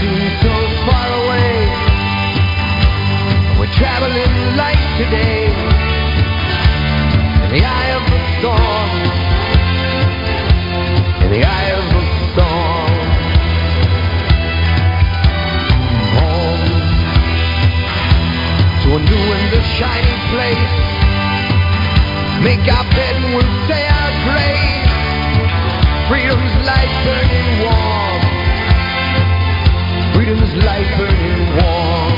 seems so far away. We're traveling light today in the eye of the storm, in the eye of the storm. Home to a new and a shiny place. Make our bed and we'll say our grace. Freedom's light burning warm. Freedom's light burning warm.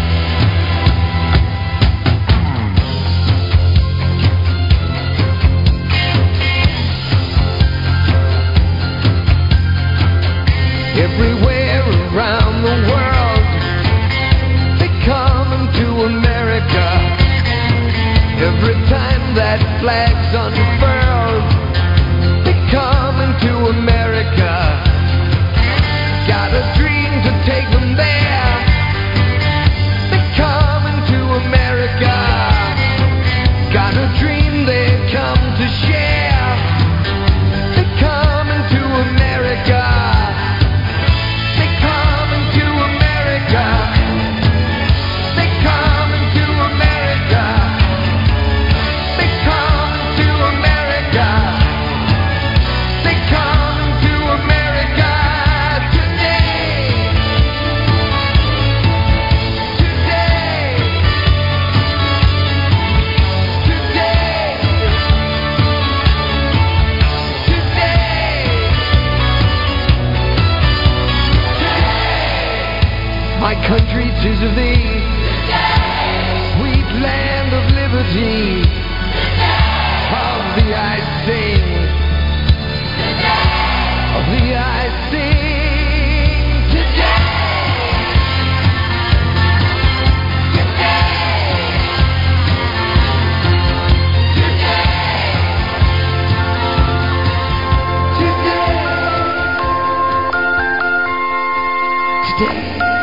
Everywhere around the world, they come into America. Every time that flag's unfurled, they come into America. Got a dream to take them there. They come into America. Got a dream they come to share. They come into America. They come into America. They come into America. They come into America. They come into America today. Today. Today. Today. My country, 'tis of thee, sweet land of liberty. Of thee I sing, of thee I sing today. Today.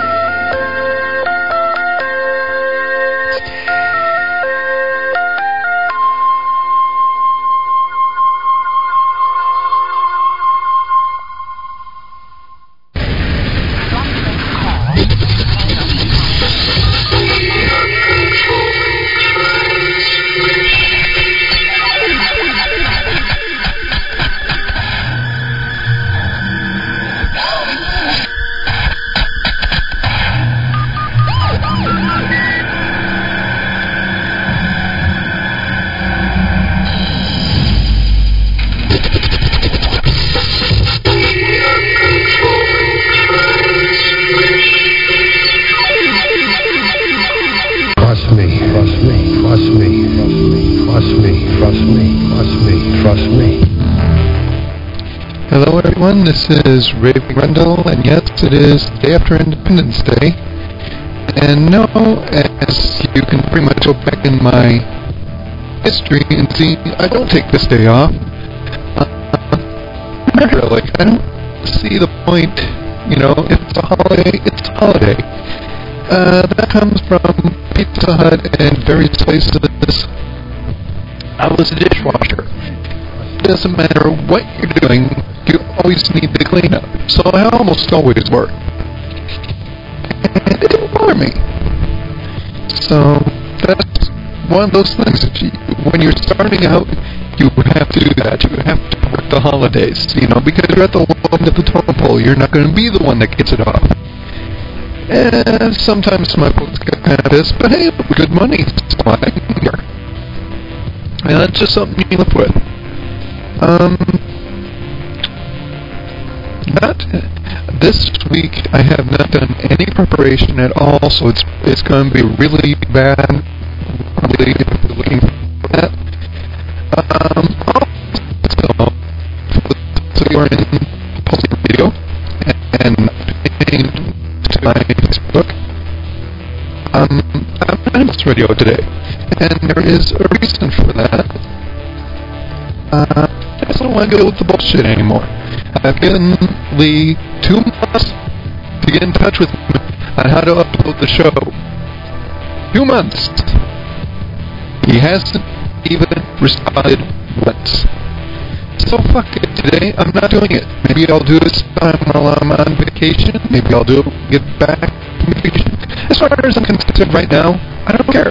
Hello everyone, this is Raving Rendell, and yes, it is the day after Independence Day. And no, as you can pretty much go back in my history and see, I don't take this day off. Not really. I don't see the point, it's a holiday, it's a holiday. That comes from Pizza Hut and various places. I was a dishwasher. It doesn't matter what you're doing, you always need to clean up. So I almost always work. And it didn't bother me. So that's one of those things that when you're starting out, you have to do that. You have to work the holidays, because you're at the low end of the totem pole. You're not going to be the one that gets it off. And sometimes my folks get kind of pissed, but hey, good money. That's why I'm here. And that's just something you live with. This week I have not done any preparation at all, so it's going to be really bad. Probably if you're looking for that. So you're in Pulse Radio and to my Facebook. I'm on Pulse Radio today, and there is a reason for that. I just don't want to deal with the bullshit anymore. I've given Lee 2 months to get in touch with me on how to upload the show. 2 months. He hasn't even responded once. So fuck it. Today, I'm not doing it. Maybe I'll do this time while I'm on vacation. Maybe I'll get back from vacation. As far as I'm concerned right now, I don't care.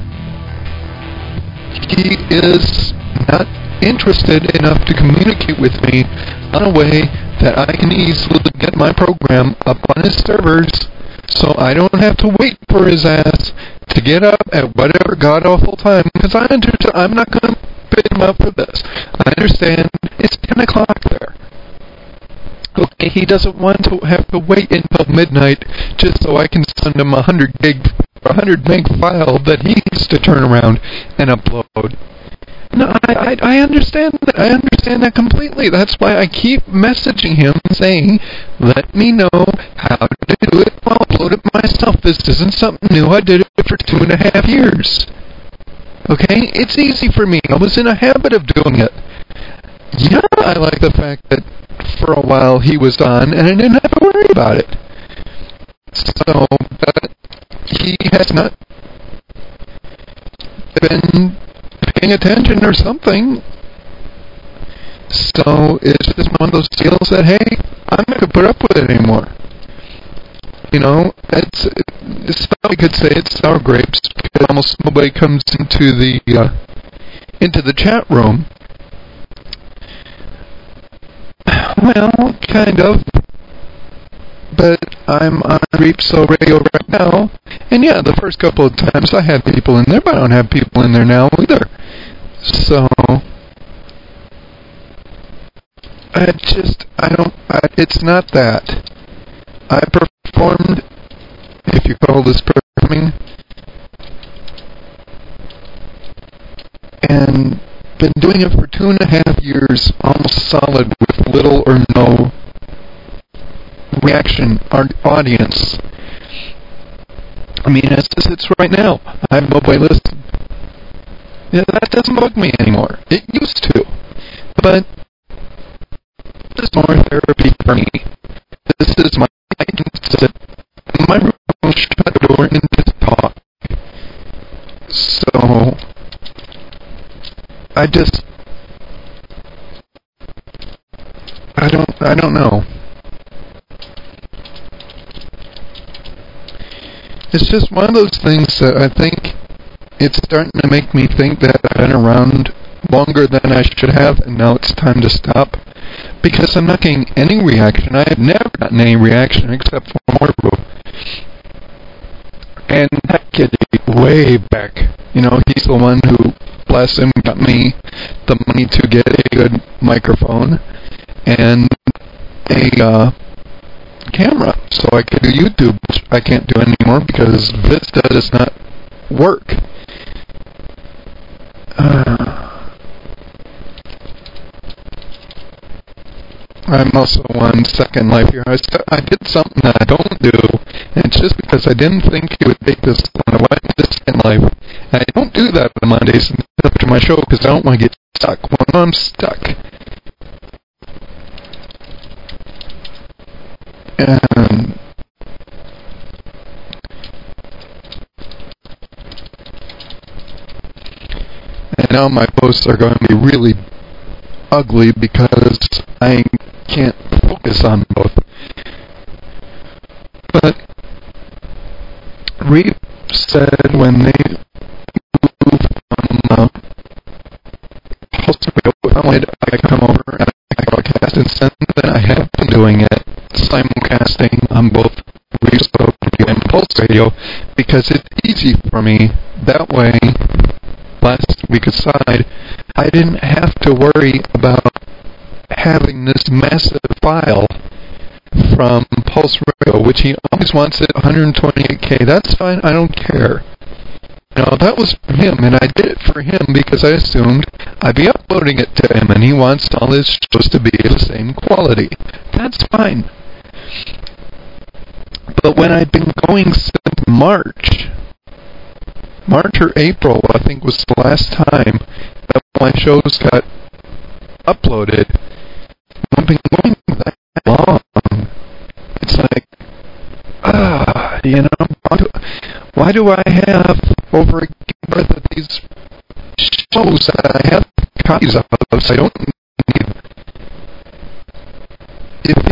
He is not interested enough to communicate with me on a way that I can easily get my program up on his servers, so I don't have to wait for his ass to get up at whatever god-awful time, because I'm not going to put him up for this. I understand it's 10 o'clock there. Okay, he doesn't want to have to wait until midnight just so I can send him a 100 meg file that he needs to turn around and upload. No, I understand that. I understand that completely. That's why I keep messaging him saying, let me know how to do it. I'll upload it myself. This isn't something new. I did it for 2.5 years. Okay? It's easy for me. I was in a habit of doing it. Yeah, I like the fact that for a while he was on and I didn't have to worry about it. So, but he has not been paying attention or something. So it's just one of those deals that, hey, I'm not going to put up with it anymore. You know, it's I could say it's sour grapes because almost nobody comes into the chat room. Well, kind of. But I'm on Reapso Radio right now, and yeah, the first couple of times I had people in there, but I don't have people in there now either. So, it's not that. I performed, if you call this performing, and been doing it for 2.5 years, almost solid, with little or no reaction, audience. I mean, as it sits right now, I have nobody listening. Yeah, that doesn't bug me anymore. It used to. But this is more therapy for me. This is my I can sit in my room, shut the door, and just talk. So I don't know. It's just one of those things that I think it's starting to make me think that I've been around longer than I should have, and now it's time to stop. Because I'm not getting any reaction. I have never gotten any reaction except for Morbo. And that kid way back, you know, he's the one who, bless him, got me the money to get a good microphone and a camera, so I could do YouTube, which I can't do anymore because Vista does not work. I'm also on Second Life here. I did something that I don't do, and it's just because I didn't think it would take this long. I went to Second Life, and I don't do that on Mondays after my show because I don't want to get stuck. When I'm stuck, and now my posts are going to be really ugly because I can't focus on both. But Reap said when they moved from I come over and I broadcast, and since then I have been doing it, simulcasting on both Reapso Radio and Pulse Radio, because it's easy for me. That way, last week aside, I didn't have to worry about having this massive file from Pulse Radio, which he always wants at 128K. That's fine, I don't care. You know, that was for him, and I did it for him because I assumed I'd be uploading it to him, and he wants all his shows to be the same quality. That's fine. But when I've been going since March or April, I think was the last time that my shows got uploaded, I've been going that long. It's like, you know, why do I have over a worth of these shows that I have copies of, so I don't need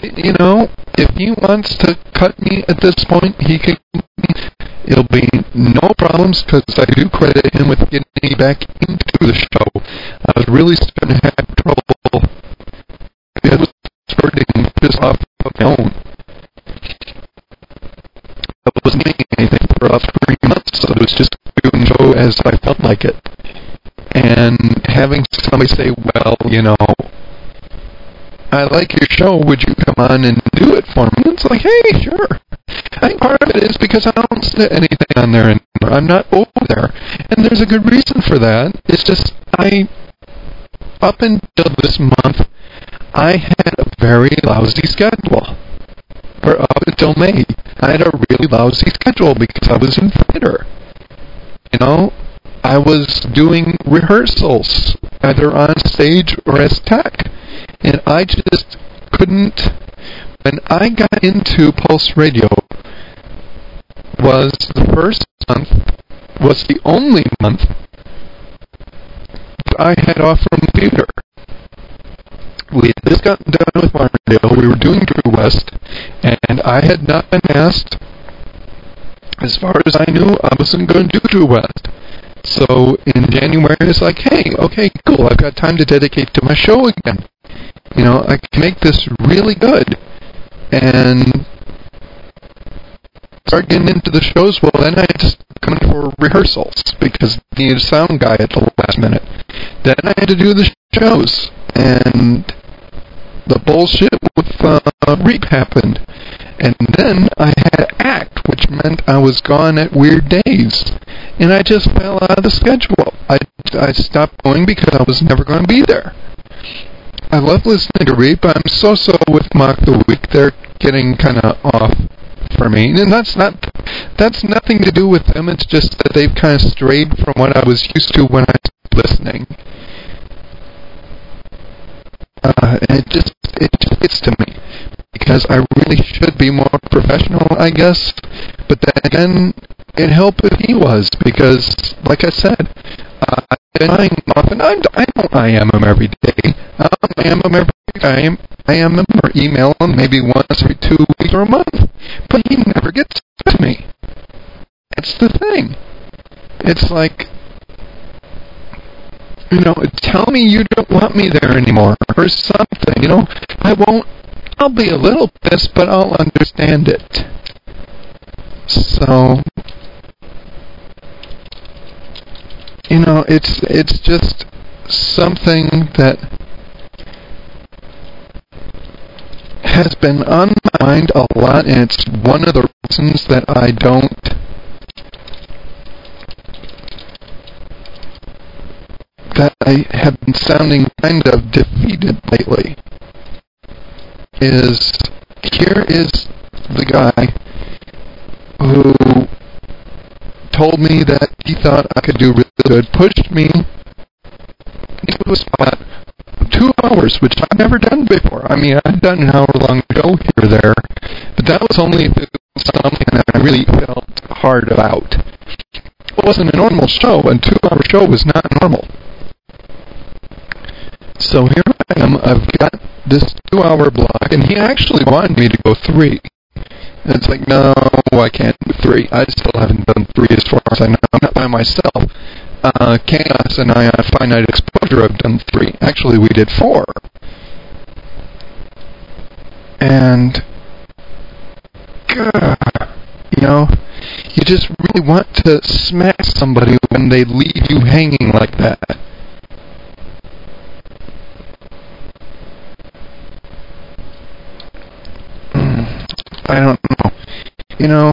if he wants to cut me at this point, he can. It'll be no problems because I do credit him with getting me back into the show. I was really starting to have trouble. I was starting this off of my own. I wasn't doing anything for about 3 months, so I was just doing the show as I felt like it. And having somebody say, well, I like your show, would you come on and do it for me? It's like, hey, sure. I think part of it is because I don't set anything on there anymore. I'm not over there. And there's a good reason for that. It's just, up until this month, I had a very lousy schedule. Or up until May, I had a really lousy schedule because I was in theater. I was doing rehearsals, either on stage or as tech. And I just couldn't. When I got into Pulse Radio, was the only month I had off from theater. We had just gotten done with Martindale. We were doing True West, and I had not been asked. As far as I knew, I wasn't going to do True West. So in January, it's like, hey, okay, cool. I've got time to dedicate to my show again. I can make this really good. And start getting into the shows. Well, then I just come in for rehearsals because I needed a sound guy at the last minute. Then I had to do the shows. And the bullshit with REAP happened. And then I had to act, which meant I was gone at weird days. And I just fell out of the schedule. I stopped going because I was never going to be there. I love listening to REAP. I'm so with Mock the Week. They're getting kind of off for me. And that's nothing to do with them. It's just that they've kind of strayed from what I was used to when I was listening. It just gets to me. Because I really should be more professional, I guess. But then again, it helped if he was. Because, like I said, I've been trying often. I don't IM him every day. I IM him every time. I IM him or email him maybe once every 2 weeks or a month. But he never gets to me. That's the thing. It's like, tell me you don't want me there anymore or something. I'll be a little pissed, but I'll understand it. So, it's just something that has been on my mind a lot, and it's one of the reasons that I have been sounding kind of defeated lately. Here is the guy who told me that he thought I could do really good, pushed me into a spot 2 hours, which I've never done before. I mean, I've done an hour-long show here or there, but that was only if it was something that I really felt hard about. It wasn't a normal show, and 2-hour show was not normal. So here I am, I've got this 2-hour block, and he actually wanted me to go 3. And it's like, no, I can't do 3. I still haven't done 3 as far as I know. I'm not by myself. Chaos and I on Finite Exposure have done 3. Actually, we did 4. And, you just really want to smack somebody when they leave you hanging like that. I don't know.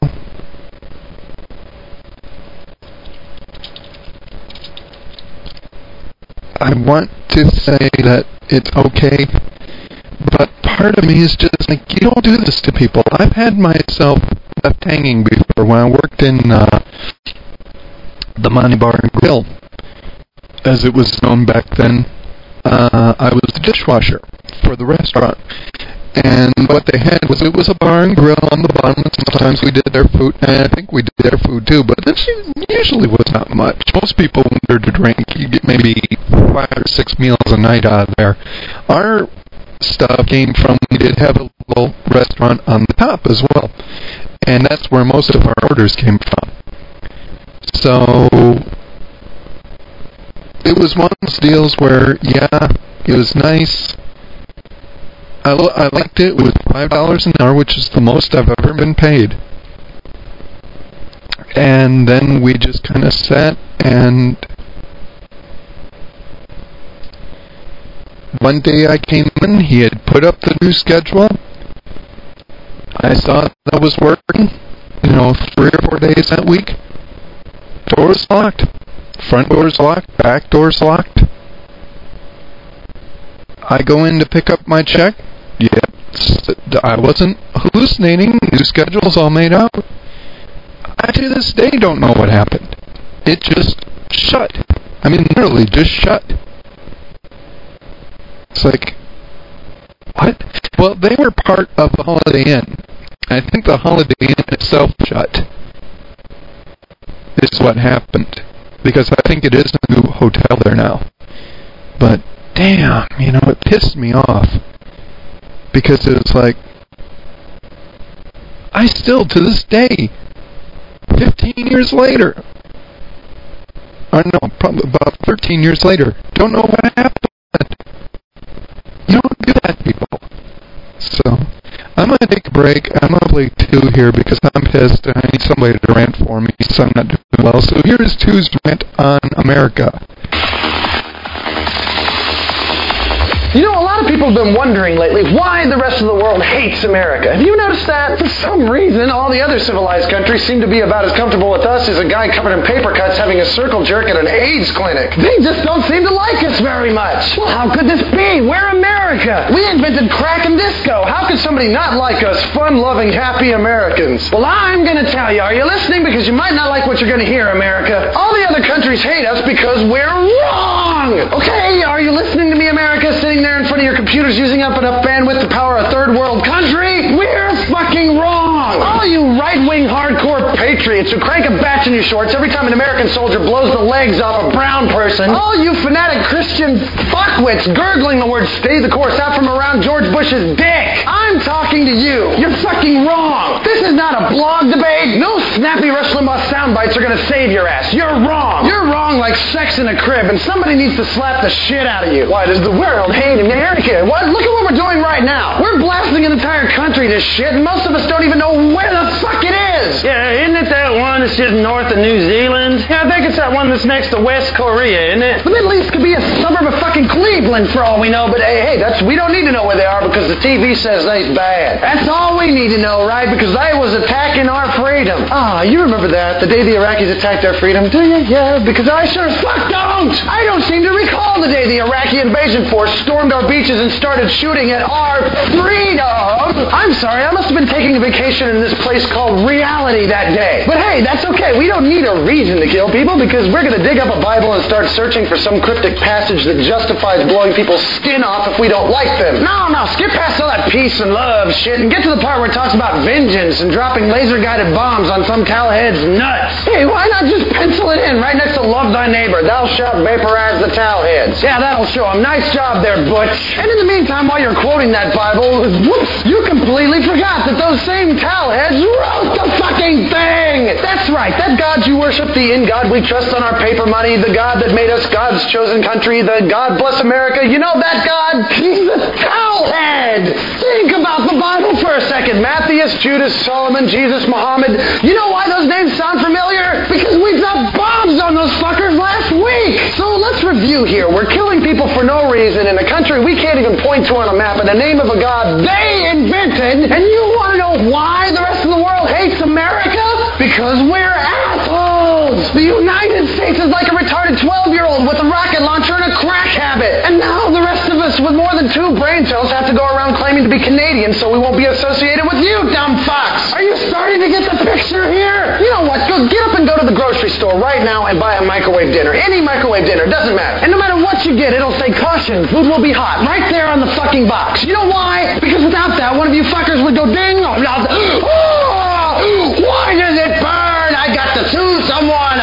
I want to say that it's okay, but part of me is just like, you don't do this to people. I've had myself left hanging before when I worked in the Monty Bar and Grill, as it was known back then. I was the dishwasher for the restaurant. And what they had was, it was a bar and grill on the bottom, and sometimes we did their food, and I think we did their food too, but this usually was not much. Most people, when they're to drink, you get maybe 5 or 6 meals a night out of there. Our stuff came from, we did have a little restaurant on the top as well. And that's where most of our orders came from. So it was one of those deals where, yeah, it was nice. I liked it. It was $5 an hour, which is the most I've ever been paid. And then we just kind of sat, and one day I came in, he had put up the new schedule. I saw that I was working, 3 or 4 days that week. Doors locked. Front door's locked. Back door's locked. I go in to pick up my check. Yeah, I wasn't hallucinating. New schedule's all made out. I to this day don't know what happened. It just shut. I mean, literally just shut. It's like, what? Well, they were part of the Holiday Inn. I think the Holiday Inn itself shut. Is what happened. Because I think it is a new hotel there now. But, damn, it pissed me off. Because it was like, I still, to this day, 15 years later, or no, probably about 13 years later, don't know what happened. You don't do that, people. So, I'm going to take a break. I'm going to play 2 here because I'm pissed and I need somebody to rant for me, so I'm not doing well. So here's 2's rant on America. A lot of people have been wondering lately why the rest of the world hates America. Have you noticed that? For some reason, all the other civilized countries seem to be about as comfortable with us as a guy covered in paper cuts having a circle jerk at an AIDS clinic. They just don't seem to like us very much. Well, how could this be? We're America. We invented crack and disco. How could somebody not like us fun-loving, happy Americans? Well, I'm going to tell you. Are you listening? Because you might not like what you're going to hear, America. All the other countries hate us because we're wrong. Okay, are you listening to me, America? Sitting there in front of your computers using up enough bandwidth to power a third world country? We're fucking wrong! All you right-wing hardcore patriots who crank a batch in your shorts every time an American soldier blows the legs off a brown person. All you fanatic Christian fuckwits gurgling the word "stay the course" out from around George Bush's dick. I'm talking to you. You're fucking wrong. This is not a blog debate. No snappy Rush Limbaugh sound bites are going to save your ass. You're wrong. You're wrong like sex in a crib, and somebody needs to slap the shit out of you. Why does the world hate America? What? Look at what we're doing right now. We're blasting an entire country to shit, and most of us don't even know where the fuck it is. Yeah, isn't it that one that's just north of New Zealand? Yeah, I think it's that one that's next to West Korea, isn't it? The Middle East could be a suburb of fucking Cleveland for all we know, but hey, we don't need to know where they are because the TV says they's bad. That's all we need to know, right? Because they was attacking our freedom. You remember that? The day the Iraqis attacked our freedom? Do you? Yeah, because I sure as fuck don't! I don't seem to recall the day the Iraqi invasion force stormed our beaches and started shooting at our freedom. I'm sorry, I must have been taking a vacation in this place called reality that day. But hey, that's okay. We don't need a reason to kill people because we're going to dig up a Bible and start searching for some cryptic passage that justifies blowing people's skin off if we don't like them. No, skip past all that peace and love shit and get to the part where it talks about vengeance and dropping laser-guided bombs on some towelhead's nuts. Hey, why not just pencil it in right next to love thy neighbor? Thou shalt vaporize the towelheads. Yeah, that'll show them. Nice job there, Butch. And in the meantime, while you're quoting that Bible, whoops, you completely forgot that those same towelheads wrote the fucking thing. That's right. That God you worship, the in God we trust on our paper money, the God that made us God's chosen country, the God bless America, you know that God? He's a towelhead. Think about the Bible for a second. Matthias, Judas, Solomon, Jesus, Muhammad. You know why those names sound familiar? Because we dropped bombs on those fuckers last week. So let's review here. We're killing people for no reason in a country we can't even point to on a map in the name of a God they invented. And you want to know why the rest of the world hates America? Because we're assholes. The United States is like a retarded 12-year-old with a rocket launcher and a crack habit. And now the rest of us with more than 2 brain cells have to go around claiming to be Canadian so we won't be associated with you, dumb fucks. Are you starting to get the picture here? You know what? Get up and go to the grocery store right now and buy a microwave dinner. Any microwave dinner. Doesn't matter. And no matter what you get, it'll say caution. Food will be hot. Right there on the fucking box. You know why? Because without that, one of you fuckers would go ding. Oh, why does it burn? I got to sue someone.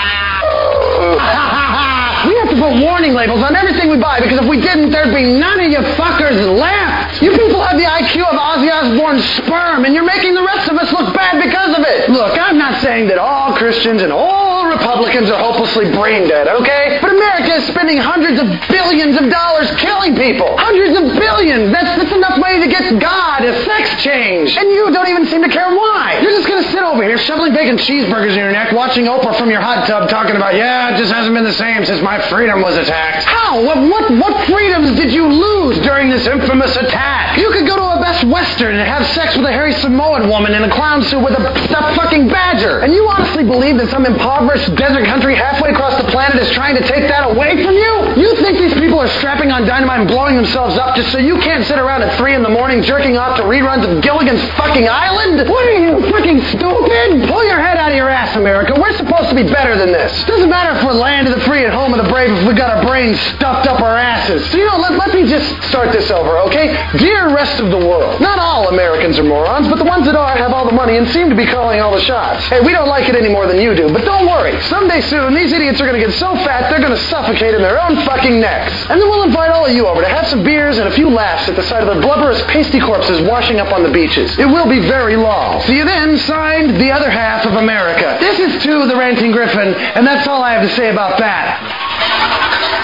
We have to put warning labels on everything we buy because if we didn't, there'd be none of you fuckers left. You people have the IQ of Ozzy Osbourne waterborne sperm, and you're making the rest of us look bad because of it. Look, I'm not saying that all Christians and all Republicans are hopelessly brain dead, okay? But America is spending hundreds of billions of dollars killing people. Hundreds of billions. That's enough money to get God a sex change. And you don't even seem to care why. You're just going to sit over here shoveling bacon cheeseburgers in your neck, watching Oprah from your hot tub talking about, yeah, it just hasn't been the same since my freedom was attacked. How? What freedoms did you lose during this infamous attack? You could go to a Best Western and have sex with a hairy Samoan woman in a clown suit with a stuffed fucking badger. And you honestly believe that some impoverished desert country halfway across the planet is trying to take that away from you? You think these people are strapping on dynamite and blowing themselves up just so you can't sit around at 3 a.m. jerking off to reruns of Gilligan's fucking Island? What are you, fucking stupid? Pull your head out of your ass, America. We're supposed to be better than this. Doesn't matter if we're land of the free and home of the brave if we got our brains stuffed up our asses. So, let me just start this over, okay? Dear rest of the world, not all Americans are morons, but the ones that are have all the money and seem to be calling all the shots. Hey, we don't like it any more than you do, but don't worry. Someday soon, these idiots are going to get so fat they're going to suffocate in their own fucking necks. And then we'll invite all of you over to have some beers and a few laughs at the sight of the blubberous pasty corpses washing up on the beaches. It will be very long. See you then, signed, the other half of America. This is to the Ranting Griffin, and that's all I have to say about that.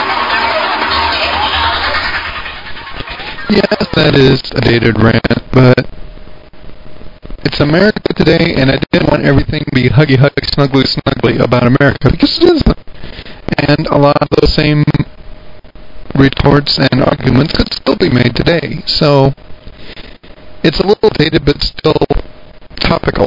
Yes, that is a dated rant, but it's America today, and I didn't want everything to be huggy, snuggly about America, because it isn't. And a lot of those same retorts and arguments could still be made today. So, it's a little dated, but still topical.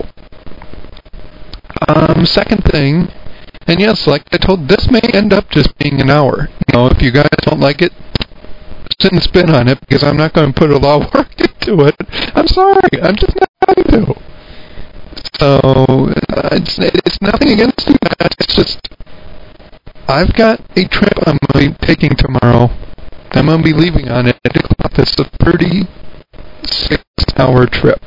Second thing, and yes, like I told, this may end up just being an hour. If you guys don't like it, sit and spin on it, because I'm not going to put a lot of work into it. I'm sorry, I'm just not going to. So, it's nothing against you guys, it's just, I've got a trip I'm going to be taking tomorrow. I'm going to be leaving on it. It's a 36-hour trip.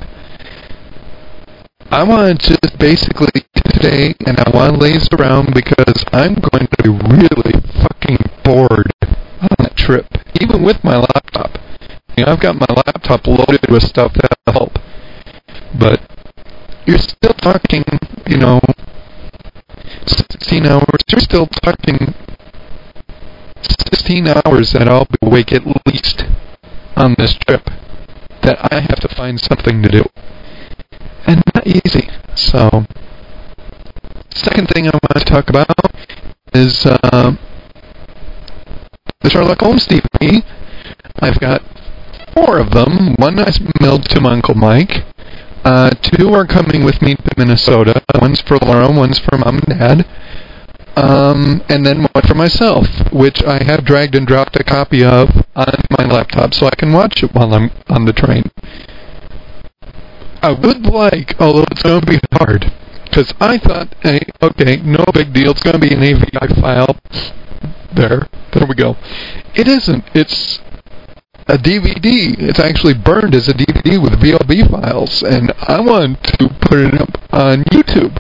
I want to just basically today, and I want to laze around because I'm going to be really fucking bored on that trip, even with my laptop. I've got my laptop loaded with stuff that'll help. But you're still talking, 16 hours. You're still talking 16 hours that I'll be awake at least on this trip that I have to find something to do. And not easy. So, second thing I want to talk about is the Sherlock Holmes DVD. I've got 4 of them. One I mailed to my Uncle Mike. 2 are coming with me to Minnesota. One's for Laura, one's for Mom and Dad. And then one for myself, which I have dragged and dropped a copy of on my laptop so I can watch it while I'm on the train. I would like, although it's going to be hard, because I thought, hey, okay, no big deal, it's going to be an AVI file. There we go. It isn't. It's a DVD. It's actually burned as a DVD with VLB files, and I want to put it up on YouTube.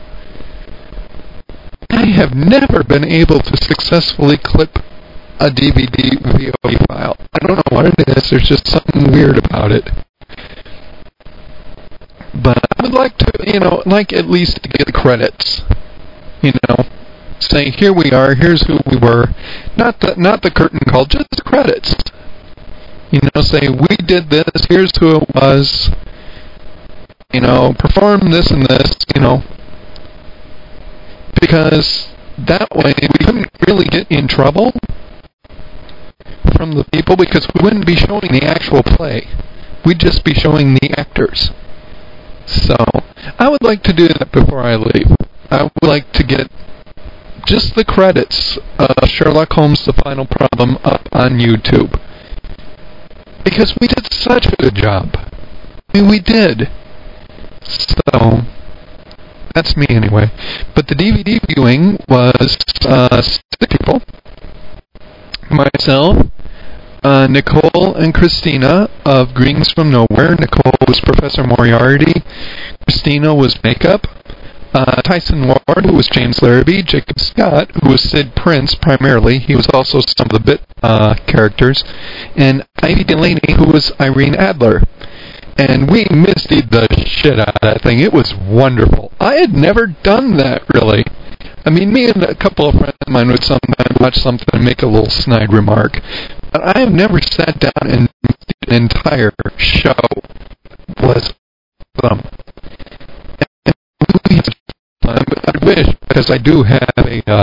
I have never been able to successfully clip a DVD VLB file. I don't know what it is. There's just something weird about it. But I would like to, at least to get the credits. Say, here we are, here's who we were. Not the curtain call, just the credits. Say, we did this, here's who it was. Perform this and this, Because that way we couldn't really get in trouble from the people, because we wouldn't be showing the actual play. We'd just be showing the actors. So, I would like to do that before I leave. I would like to get just the credits of Sherlock Holmes: The Final Problem up on YouTube. Because we did such a good job. We did. So, that's me anyway. But the DVD viewing was 6 people. Myself, Nicole and Christina of Greetings from Nowhere. Nicole was Professor Moriarty. Christina was makeup. Tyson Ward, who was James Larrabee. Jacob Scott, who was Sid Prince primarily. He was also some of the bit characters. And Ivy Delaney, who was Irene Adler. And we mistied the shit out of that thing. It was wonderful. I had never done that, really. I mean, me and a couple of friends of mine would sometimes watch something and make a little snide remark. But I have never sat down and an entire show was awesome. I wish, because I do have a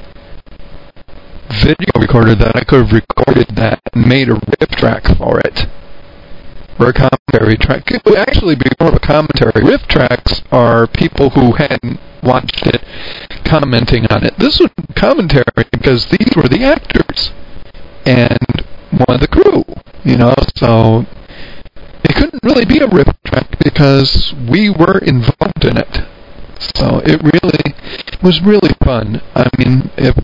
video recorder, that I could have recorded that and made a riff track for it. Or a commentary track. It would actually be more of a commentary. Riff tracks are people who hadn't watched it commenting on it. This was commentary because these were the actors and one of the crew, you know, so it couldn't really be a riff track because we were involved in it. So it really was really fun. I mean, if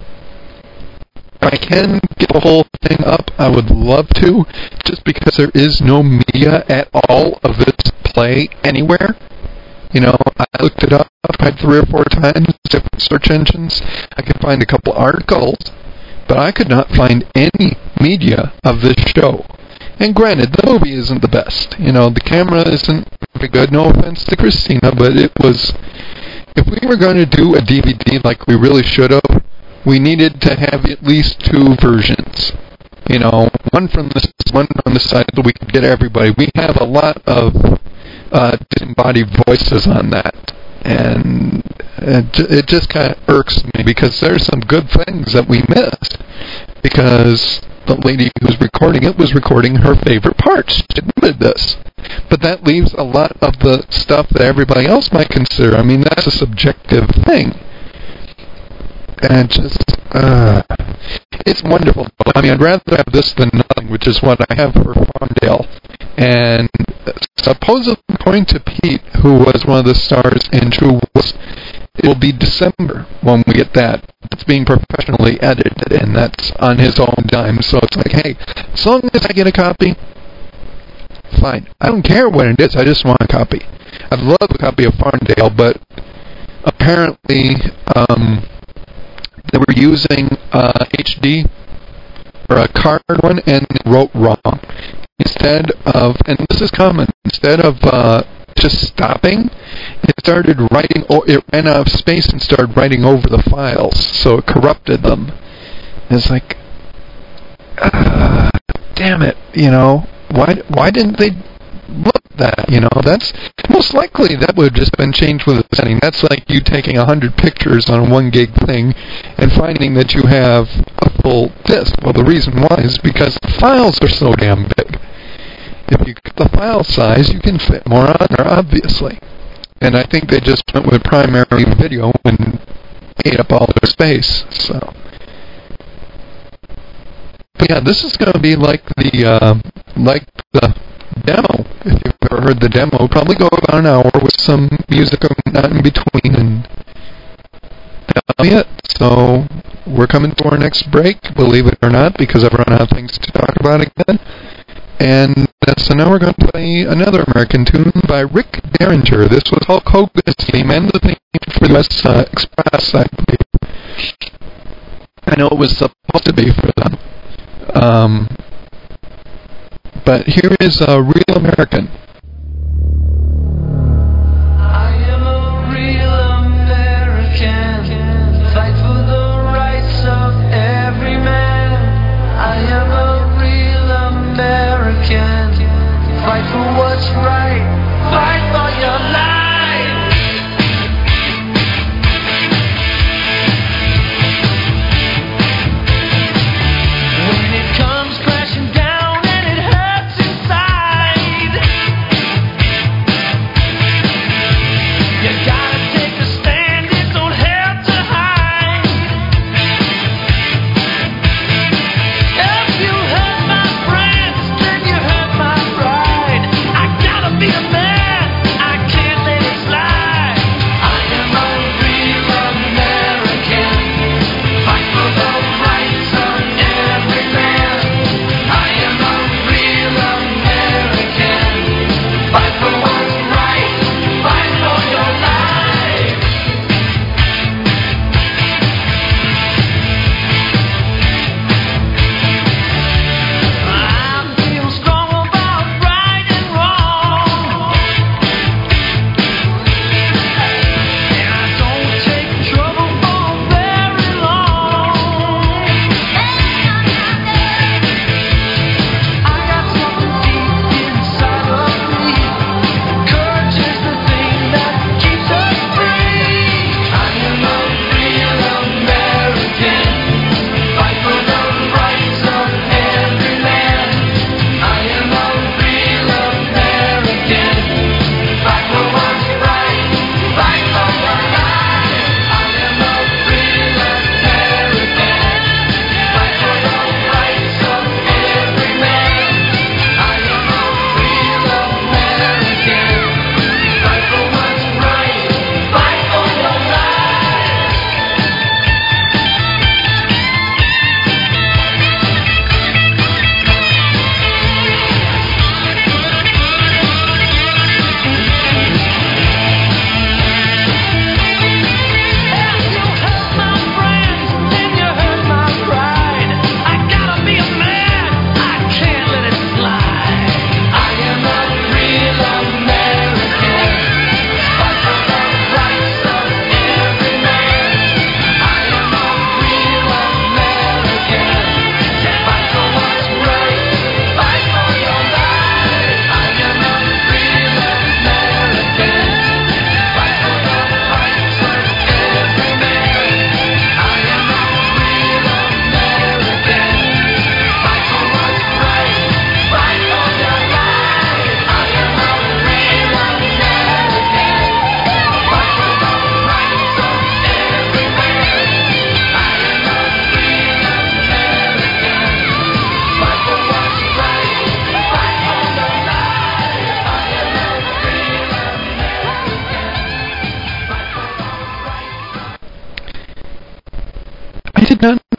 I can get the whole thing up, I would love to, just because there is no media at all of this play anywhere. You know, I looked it up, tried 3 or 4 times, different search engines. I could find a couple articles, but I could not find any media of this show. And granted, the movie isn't the best. You know, the camera isn't very good. No offense to Christina, but it was... If we were going to do a DVD like we really should have, we needed to have at least 2 versions. You know, one from the side so we could get everybody. We have a lot of disembodied voices on that. And it just kind of irks me because there's some good things that we missed. Because the lady who's recording it was recording her favorite parts. She admitted this. But that leaves a lot of the stuff that everybody else might consider. I mean, that's a subjective thing. And it's wonderful. I mean, I'd rather have this than nothing, which is what I have for Farmdale. And supposedly, according to Pete, who was one of the stars in True Wolves, it will be December when we get that. It's being professionally edited, and that's on his own dime. So it's like, hey, as long as I get a copy, fine. I don't care what it is. I just want a copy. I'd love a copy of Farmdale, but apparently they were using HD or a card one, and they wrote wrong. Instead of, and this is common, instead of just stopping, it started writing, it ran out of space and started writing over the files, so it corrupted them. And it's like, damn it, you know, why didn't they look at that, you know? That's, most likely that would have just been changed with a setting. That's like you taking 100 pictures on a 1 gig thing and finding that you have a full disk. Well, the reason why is because the files are so damn big. If you cut the file size, you can fit more on there, obviously. And I think they just went with primary video and ate up all their space. So, but yeah, this is going to be like the demo. If you've ever heard the demo, probably go about an hour with some music in between, and that'll be it. So we're coming to our next break, believe it or not, because I've run out of things to talk about again. And so now we're going to play another American tune by Rick Derringer. This was Hulk Hogan's theme and the theme for the US Express, I believe. I know it was supposed to be for them. But here is a Real American. I am a real American. Fight for the rights of every man. I am a real American. Fight for what's right. Fight for your life. When it comes crashing down and it hurts inside, you gotta take a stand. It don't have to hide. If you hurt my friends, then you hurt my pride. I gotta be a man. I can't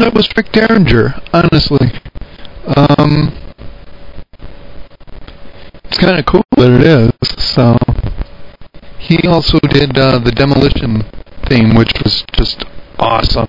that was Rick Derringer, honestly. It's kind of cool that it is, so... He also did the Demolition theme, which was just awesome.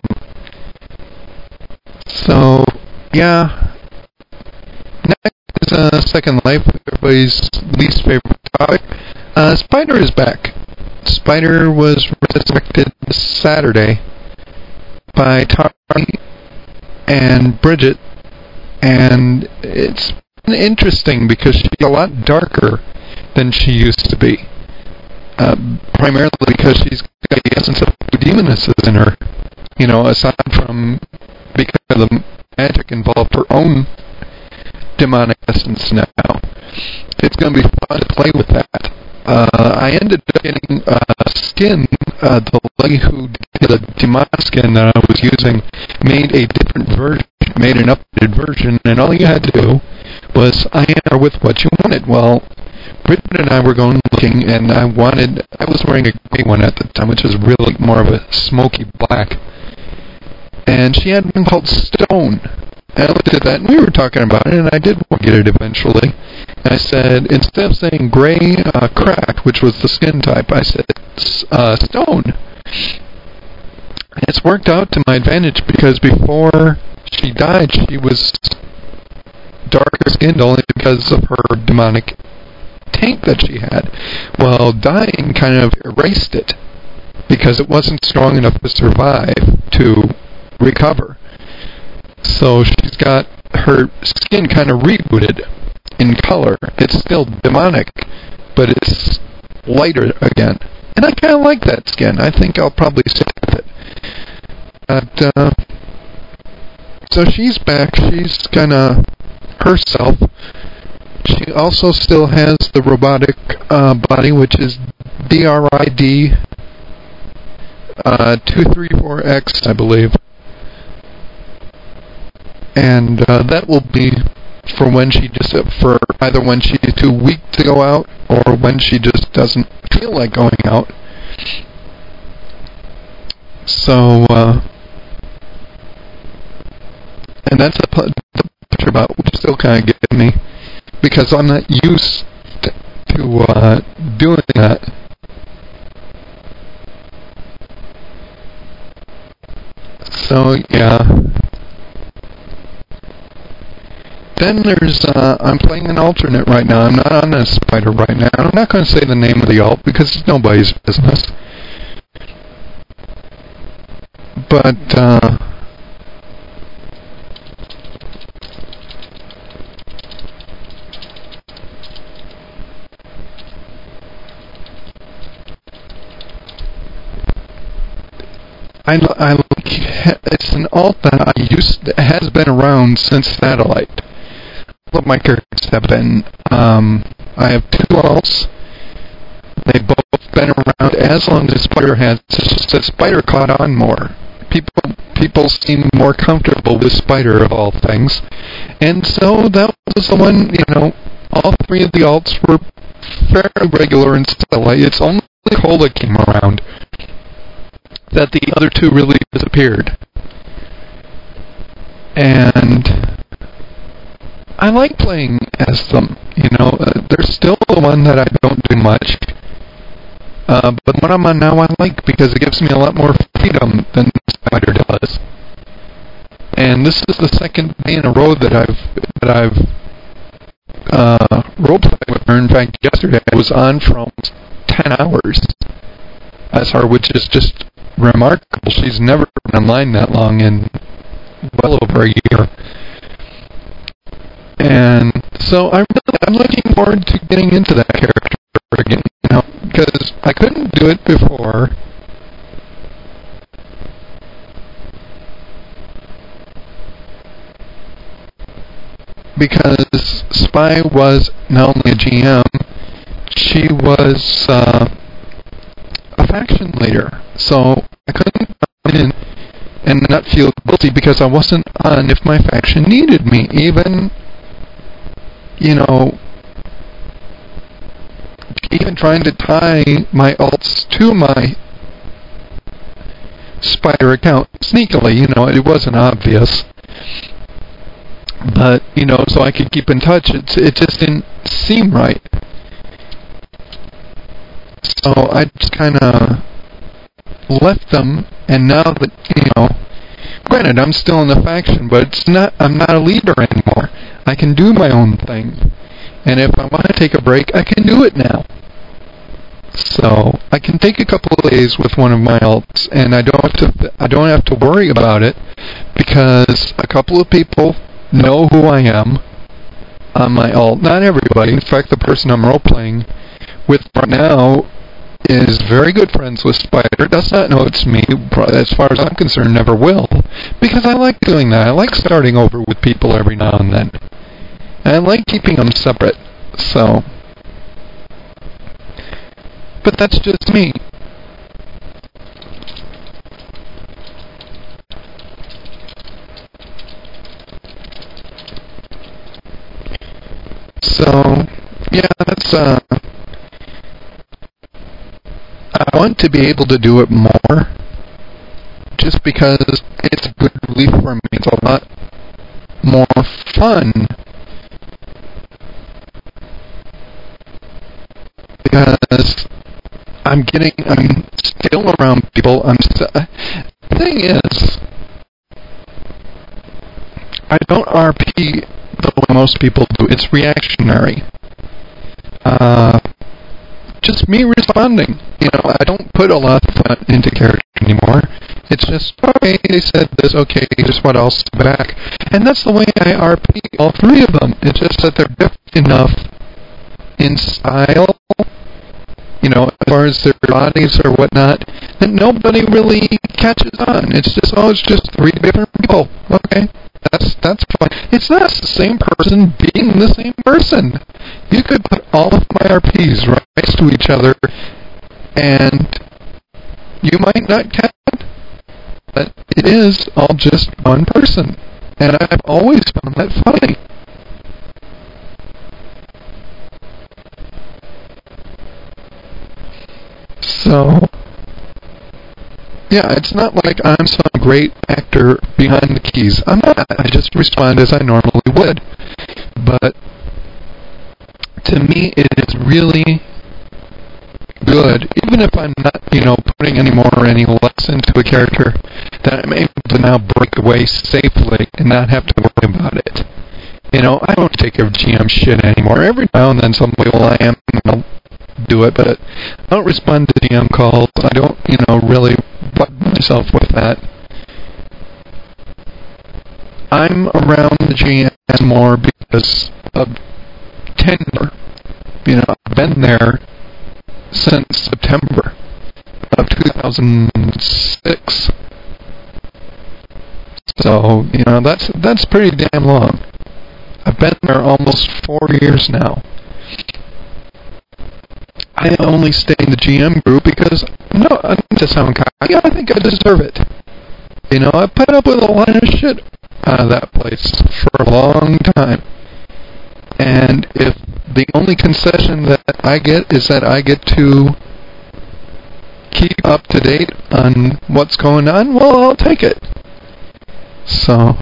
So, yeah. Next is Second Life, everybody's least favorite topic. Spider is back. Spider was resurrected this Saturday by Tari and Bridget, and it's interesting because she's a lot darker than she used to be. Primarily because she's got the essence of demonesses in her. You know, aside from because of the magic involved, her own demonic essence now. It's going to be fun to play with that. I ended up getting skin. The lady who did the demonic skin that I was using made a different version, made an updated version, and all you had to do was iron her with what you wanted. Well, Bridget and I were going looking, and I was wearing a gray one at the time, which was really more of a smoky black. And she had one called Stone. And I looked at that, and we were talking about it, and I did want to get it eventually. And I said, instead of saying gray crack, which was the skin type, I said Stone. And it's worked out to my advantage because before she died, she was darker skinned only because of her demonic taint that she had. Well, dying kind of erased it because it wasn't strong enough to survive to recover. So she's got her skin kind of rebooted in color. It's still demonic, but it's lighter again. And I kind of like that skin. I think I'll probably stick with it. But, so she's back. She's kind of herself. She also still has the robotic body, which is DRID 234X, I believe. And that will be for when she for either when she's too weak to go out or when she just doesn't feel like going out. So, and that's the picture about which still kind of getting me because I'm not used to doing that. So, yeah. Then there's, I'm playing an alternate right now. I'm not on a spider right now. I'm not going to say the name of the alt because it's nobody's business. But, it's an alt that has been around since Satellite. All of my characters have been. I have two alts. They've both been around as long as Spider has. It's just that Spider caught on more. People seem more comfortable with Spider of all things. And so that was the one, all three of the alts were fairly regular in Satellite. It's only Cola came around that the other two really disappeared. And I like playing as them, They're still the one that I don't do much. But what I'm on now I like because it gives me a lot more freedom than Spider does. And this is the second day in a row that I've roleplayed with her. In fact, yesterday I was on for almost 10 hours as her, which is just remarkable. She's never been online that long in well over a year. And so I'm looking forward to getting into that character again, because I couldn't do it before. Because Spy was not only a GM, she was a faction leader. So I couldn't come in and not feel guilty because I wasn't on if my faction needed me. Even trying to tie my alts to my Spider account sneakily. It wasn't obvious. But, so I could keep in touch. It just didn't seem right. So I just kind of left them, and now that, granted, I'm still in the faction, but I'm not a leader anymore. I can do my own thing. And if I want to take a break, I can do it now. So I can take a couple of days with one of my alts, and I don't have to worry about it, because a couple of people know who I am on my alt. Not everybody. In fact, the person I'm role-playing with right now is very good friends with Spider. Does not know it's me. As far as I'm concerned, never will. Because I like doing that. I like starting over with people every now and then. And I like keeping them separate. So, but that's just me. So, yeah, that's, I want to be able to do it more, just because it's a good relief for me. It's a lot more fun, because I'm still around people. The thing is, I don't RP the way most people do. It's reactionary. Just me responding. I don't put a lot of thought into character anymore. It's just, okay, they said this, okay, here's what I'll say back. And that's the way I RP all three of them. It's just that they're different enough in style, as far as their bodies or whatnot, that nobody really catches on. It's just three different people. Okay, that's fine. It's not the same person being the same person. You could put all of my RPs right next to each other, and you might not catch it, but it is all just one person. And I've always found that funny. So, yeah, it's not like I'm some great actor behind the keys. I'm not. I just respond as I normally would. But to me, it is really good, even if I'm not, putting any more or any less into a character, that I'm able to now break away safely and not have to worry about it. I don't take care of GM shit anymore. Every now and then somebody will I'll do it, but I don't respond to GM calls. I don't, really bug myself with that. I'm around the GM more because of tenure. I've been there since September of 2006. So, that's pretty damn long. I've been there almost 4 years now. I only stay in the GM group because, I don't to sound cocky, I think I deserve it. I put up with a lot of shit out of that place for a long time. And if the only concession that I get is that I get to keep up to date on what's going on, well, I'll take it. So,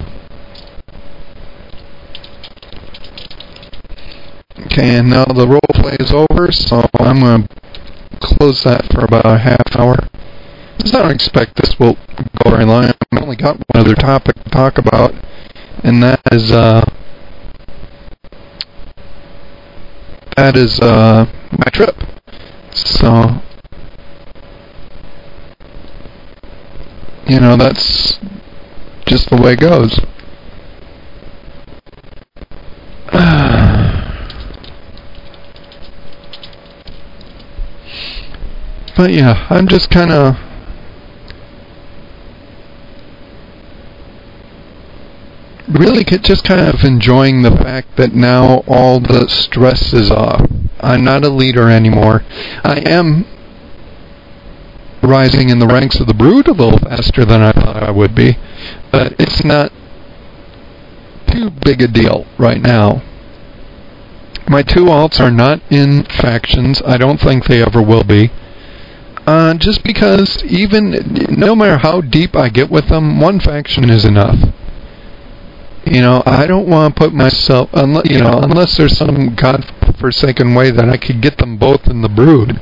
okay, and now the role play is over, so I'm going to close that for about a half hour. Because I don't expect this will go very long. I've only got one other topic to talk about, and that is my trip. So, that's just the way it goes. But yeah, I'm just kind of really just kind of enjoying the fact that now all the stress is off. I'm not a leader anymore. I am rising in the ranks of the Brood a little faster than I thought I would be, but it's not too big a deal right now. My two alts are not in factions. I don't think they ever will be. Just because no matter how deep I get with them, one faction is enough. I don't want to put myself, unless there's some godforsaken way that I could get them both in the brood.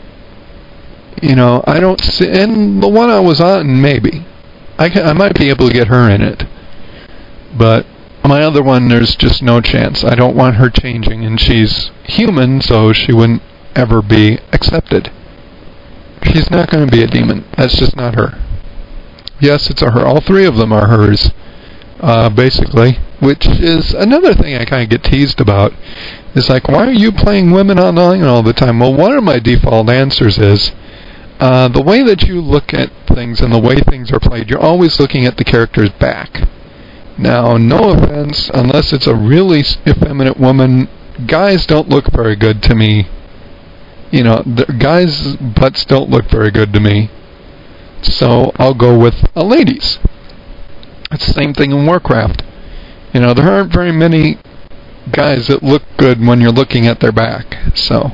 I don't see, and the one I was on, maybe. I might be able to get her in it. But my other one, there's just no chance. I don't want her changing, and she's human, so she wouldn't ever be accepted. She's not going to be a demon. That's just not her. Yes, it's her. All three of them are hers, basically, which is another thing I kind of get teased about. It's like, why are you playing women online all the time? Well, one of my default answers is, the way that you look at things and the way things are played, you're always looking at the character's back. Now, no offense, unless it's a really effeminate woman, guys don't look very good to me. Guys' butts don't look very good to me. So I'll go with a lady's. It's the same thing in Warcraft. There aren't very many guys that look good when you're looking at their back. So.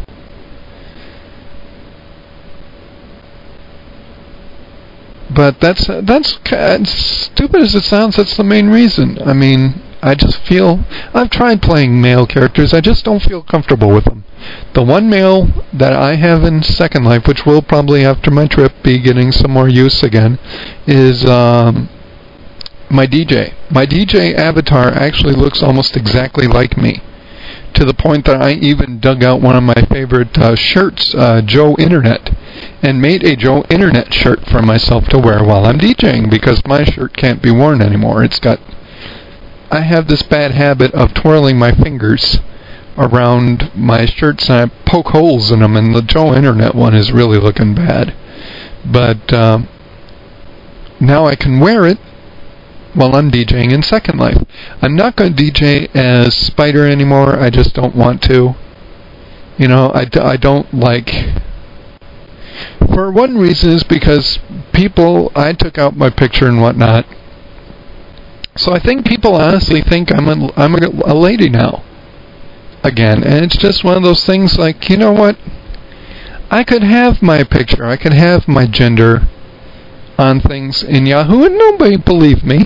But that's as stupid as it sounds, that's the main reason. I mean, I just feel, I've tried playing male characters, I just don't feel comfortable with them. The one male that I have in Second Life, which will probably after my trip be getting some more use again, is my DJ. My DJ avatar actually looks almost exactly like me, to the point that I even dug out one of my favorite shirts, Joe Internet, and made a Joe Internet shirt for myself to wear while I'm DJing, because my shirt can't be worn anymore. I have this bad habit of twirling my fingers around my shirts, and I poke holes in them, and the Joe Internet one is really looking bad. But now I can wear it while I'm DJing in Second Life. I'm not going to DJ as Spider anymore. I just don't want to. I don't like... For one reason is because I took out my picture and whatnot. So I think people honestly think I'm a lady now. Again, and it's just one of those things like, you know what? I could have my picture, I could have my gender on things in Yahoo and nobody believe me.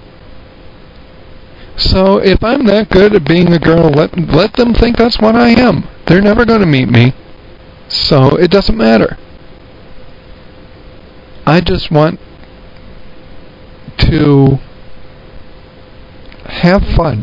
So if I'm that good at being a girl, let them think that's what I am. They're never going to meet me. So it doesn't matter. I just want to have fun.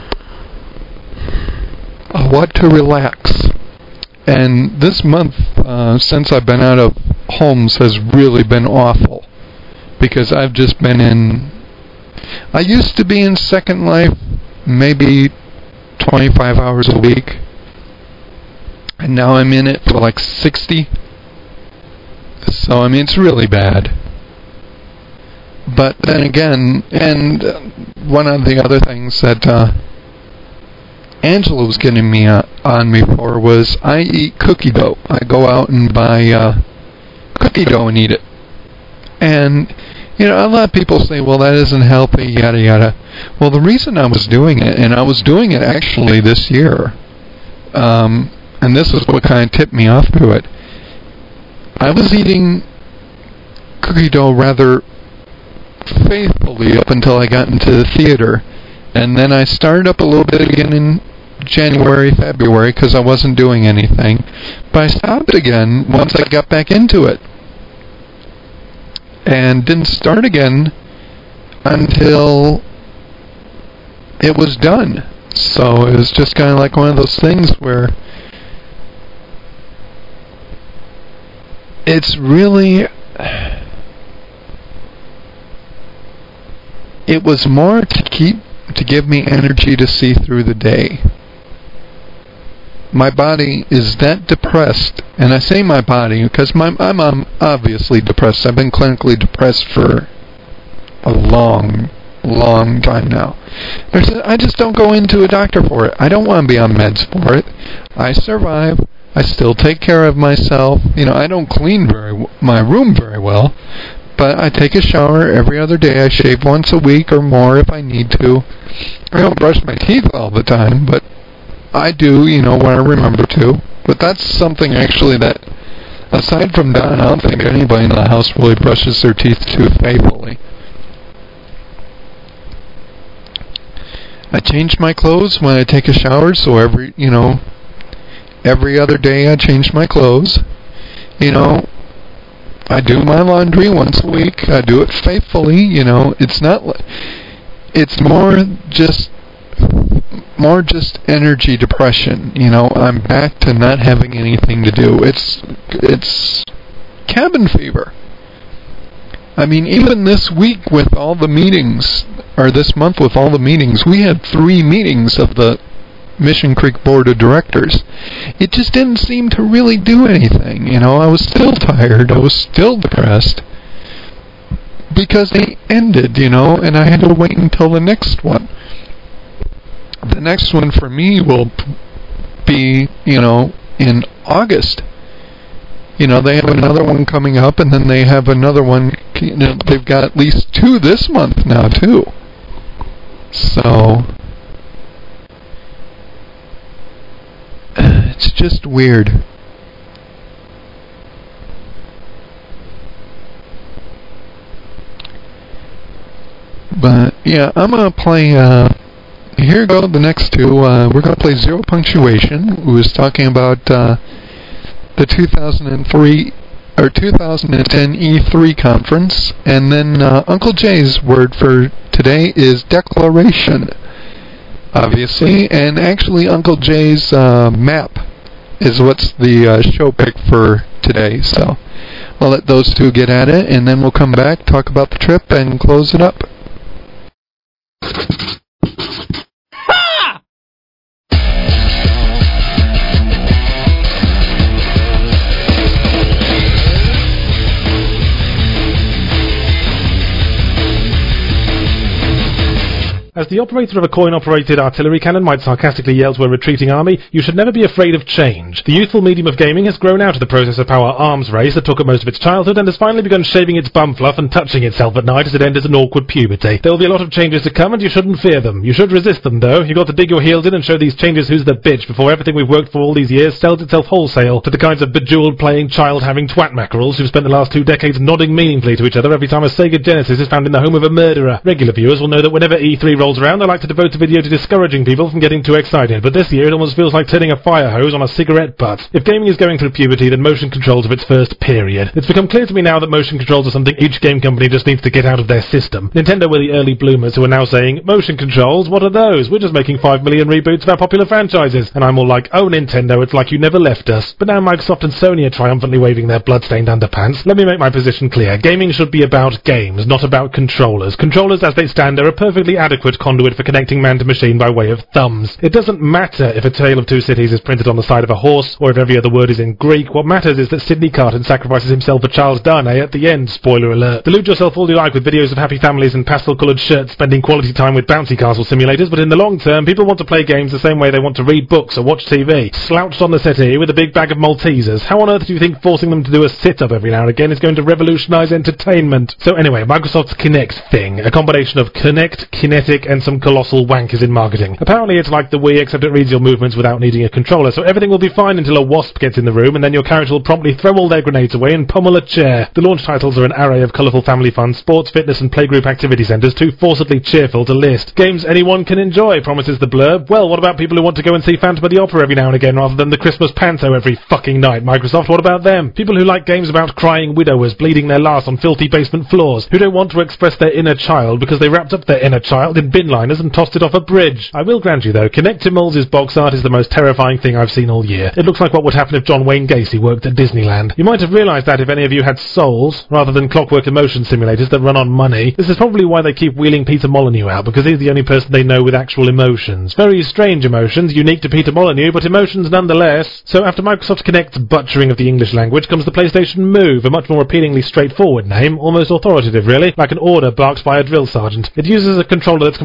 I want to relax. And this month, since I've been out of homes, has really been awful. Because I've just been in... I used to be in Second Life maybe 25 hours a week. And now I'm in it for like 60. So, I mean, it's really bad. But then again, and one of the other things that Angela was getting me on me for was I eat cookie dough. I go out and buy cookie dough and eat it. And, a lot of people say, well, that isn't healthy, yada yada. Well, the reason I was doing it, and I was doing it actually this year, and this is what kind of tipped me off to it, I was eating cookie dough rather faithfully up until I got into the theater, and then I started up a little bit again in January, February, because I wasn't doing anything, but I stopped again once I got back into it, and didn't start again until it was done. So it was just kind of like one of those things where it's really... It was more to give me energy to see through the day. My body is that depressed, and I say my body because I'm obviously depressed. I've been clinically depressed for a long time now. I just don't go into a doctor for it. I don't want to be on meds for it. I survive. I still take care of myself. I don't clean my room very well, but I take a shower every other day. I shave once a week or more if I need to. I don't brush my teeth all the time, but I do, when I remember to. But that's something actually that aside from Don, I don't think anybody in the house really brushes their teeth too faithfully. I change my clothes when I take a shower, so every other day I change my clothes. I do my laundry once a week. I do it faithfully. It's not. It's more just energy depression. I'm back to not having anything to do. It's cabin fever. I mean, even this week with all the meetings, or this month with all the meetings, we had 3 meetings of the Mission Creek Board of Directors. It just didn't seem to really do anything. I was still tired. I was still depressed because they ended, and I had to wait until the next one. The next one for me will be, in August. They have another one coming up, and then they have another one. They've got at least 2 this month now, too. So it's just weird. But yeah, I'm gonna play. Here go the next 2. We're gonna play Zero Punctuation, who was talking about the 2003 or 2010 E3 conference, and then Uncle Jay's word for today is declaration. Obviously, and actually Uncle Jay's map is what's the show pick for today, so I'll let those 2 get at it, and then we'll come back, talk about the trip, and close it up. As the operator of a coin-operated artillery cannon might sarcastically yell to a retreating army, you should never be afraid of change. The youthful medium of gaming has grown out of the processor power arms race that took up most of its childhood and has finally begun shaving its bum fluff and touching itself at night as it enters an awkward puberty. There will be a lot of changes to come and you shouldn't fear them. You should resist them though. You've got to dig your heels in and show these changes who's the bitch before everything we've worked for all these years sells itself wholesale to the kinds of bejeweled playing child having twat mackerels who've spent the last 2 decades nodding meaningfully to each other every time a Sega Genesis is found in the home of a murderer. Regular viewers will know that whenever E3 rolls around I like to devote a video to discouraging people from getting too excited, but this year it almost feels like turning a fire hose on a cigarette butt. If gaming is going through puberty, then motion controls of its first period. It's become clear to me now that motion controls are something each game company just needs to get out of their system. Nintendo were the early bloomers who are now saying, motion controls, what are those? We're just making 5 million reboots of our popular franchises. And I'm all like, oh Nintendo, it's like you never left us. But now Microsoft and Sony are triumphantly waving their bloodstained underpants. Let me make my position clear. Gaming should be about games, not about controllers. Controllers as they stand are a perfectly adequate conduit for connecting man to machine by way of thumbs. It doesn't matter if A Tale of Two Cities is printed on the side of a horse, or if every other word is in Greek. What matters is that Sidney Carton sacrifices himself for Charles Darnay at the end. Spoiler alert. Delude yourself all you like with videos of happy families and pastel-coloured shirts spending quality time with bouncy castle simulators, but in the long term, people want to play games the same way they want to read books or watch TV. Slouched on the settee with a big bag of Maltesers. How on earth do you think forcing them to do a sit-up every now and again is going to revolutionise entertainment? So anyway, Microsoft's Kinect thing. A combination of Connect, Kinetic, and some colossal wankers in marketing. Apparently it's like the Wii, except it reads your movements without needing a controller, so everything will be fine until a wasp gets in the room, and then your character will promptly throw all their grenades away and pummel a chair. The launch titles are an array of colourful family fun, sports, fitness, and playgroup activity centres, too forcibly cheerful to list. Games anyone can enjoy, promises the blurb. Well, what about people who want to go and see Phantom of the Opera every now and again, rather than the Christmas panto every fucking night? Microsoft, what about them? People who like games about crying widowers bleeding their last on filthy basement floors, who don't want to express their inner child because they wrapped up their inner child in bin liners and tossed it off a bridge. I will grant you though, Kinectimals' box art is the most terrifying thing I've seen all year. It looks like what would happen if John Wayne Gacy worked at Disneyland. You might have realised that if any of you had souls, rather than clockwork emotion simulators that run on money. This is probably why they keep wheeling Peter Molyneux out, because he's the only person they know with actual emotions. Very strange emotions, unique to Peter Molyneux, but emotions nonetheless. So after Microsoft Kinect's butchering of the English language comes the PlayStation Move, a much more appealingly straightforward name, almost authoritative really, like an order barked by a drill sergeant. It uses a controller that's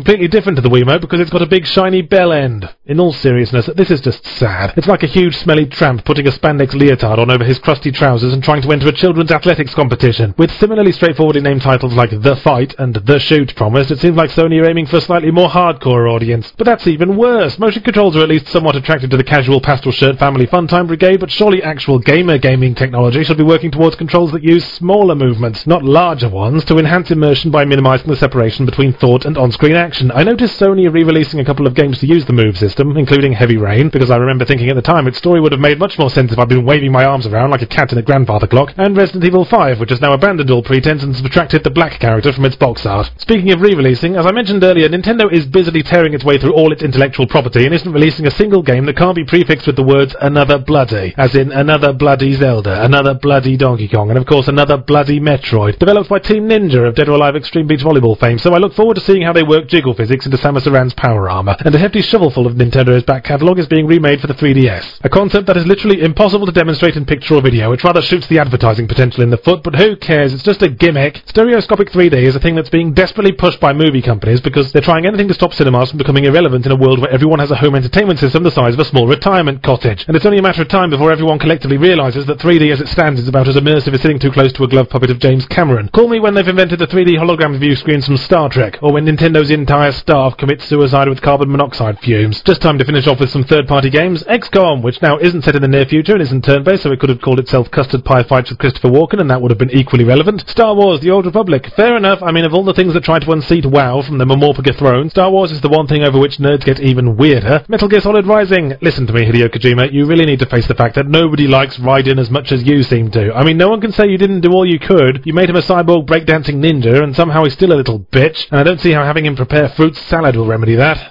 completely different to the Wiimote because it's got a big shiny bell end. In all seriousness, this is just sad. It's like a huge smelly tramp putting a spandex leotard on over his crusty trousers and trying to enter a children's athletics competition. With similarly straightforwardly named titles like The Fight and The Shoot promised, it seems like Sony are aiming for a slightly more hardcore audience. But that's even worse. Motion controls are at least somewhat attracted to the casual pastel shirt family fun time brigade, but surely actual gaming technology should be working towards controls that use smaller movements, not larger ones, to enhance immersion by minimizing the separation between thought and on-screen action. I noticed Sony are re-releasing a couple of games to use the Move system, including Heavy Rain, because I remember thinking at the time its story would have made much more sense if I'd been waving my arms around like a cat in a grandfather clock, and Resident Evil 5, which has now abandoned all pretense and subtracted the black character from its box art. Speaking of re-releasing, as I mentioned earlier, Nintendo is busily tearing its way through all its intellectual property and isn't releasing a single game that can't be prefixed with the words another bloody, as in another bloody Zelda, another bloody Donkey Kong, and of course another bloody Metroid, developed by Team Ninja of Dead or Alive Extreme Beach Volleyball fame, so I look forward to seeing how they work jiggle physics into Samus Aran's power armor, and a hefty shovelful of Nintendo's back catalogue is being remade for the 3DS. A concept that is literally impossible to demonstrate in picture or video, which rather shoots the advertising potential in the foot, but who cares, it's just a gimmick. Stereoscopic 3D is a thing that's being desperately pushed by movie companies because they're trying anything to stop cinemas from becoming irrelevant in a world where everyone has a home entertainment system the size of a small retirement cottage, and it's only a matter of time before everyone collectively realises that 3D as it stands is about as immersive as sitting too close to a glove puppet of James Cameron. Call me when they've invented the 3D hologram view screens from Star Trek, or when Nintendo's entire staff commits suicide with carbon monoxide fumes. Just time to finish off with some third-party games. XCOM, which now isn't set in the near future and isn't turn-based, so it could have called itself Custard Pie Fights with Christopher Walken, and that would have been equally relevant. Star Wars, The Old Republic. Fair enough, I mean, of all the things that try to unseat WoW from the Morphica throne, Star Wars is the one thing over which nerds get even weirder. Metal Gear Solid Rising. Listen to me, Hideo Kojima, you really need to face the fact that nobody likes Raiden as much as you seem to. I mean, no one can say you didn't do all you could. You made him a cyborg breakdancing ninja, and somehow he's still a little bitch, and I don't see how having him prepare fruit salad will remedy that.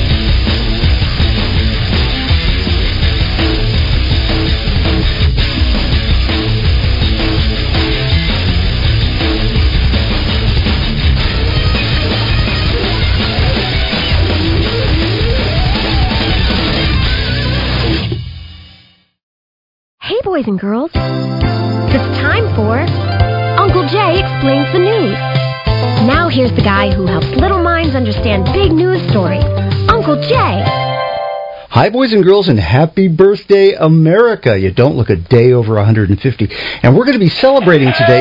Hey, boys and girls. It's time for Uncle Jay Explains the News. Now here's the guy who helps little minds understand big news stories, Uncle Jay. Hi, boys and girls, and happy birthday, America. You don't look a day over 150. And we're going to be celebrating today.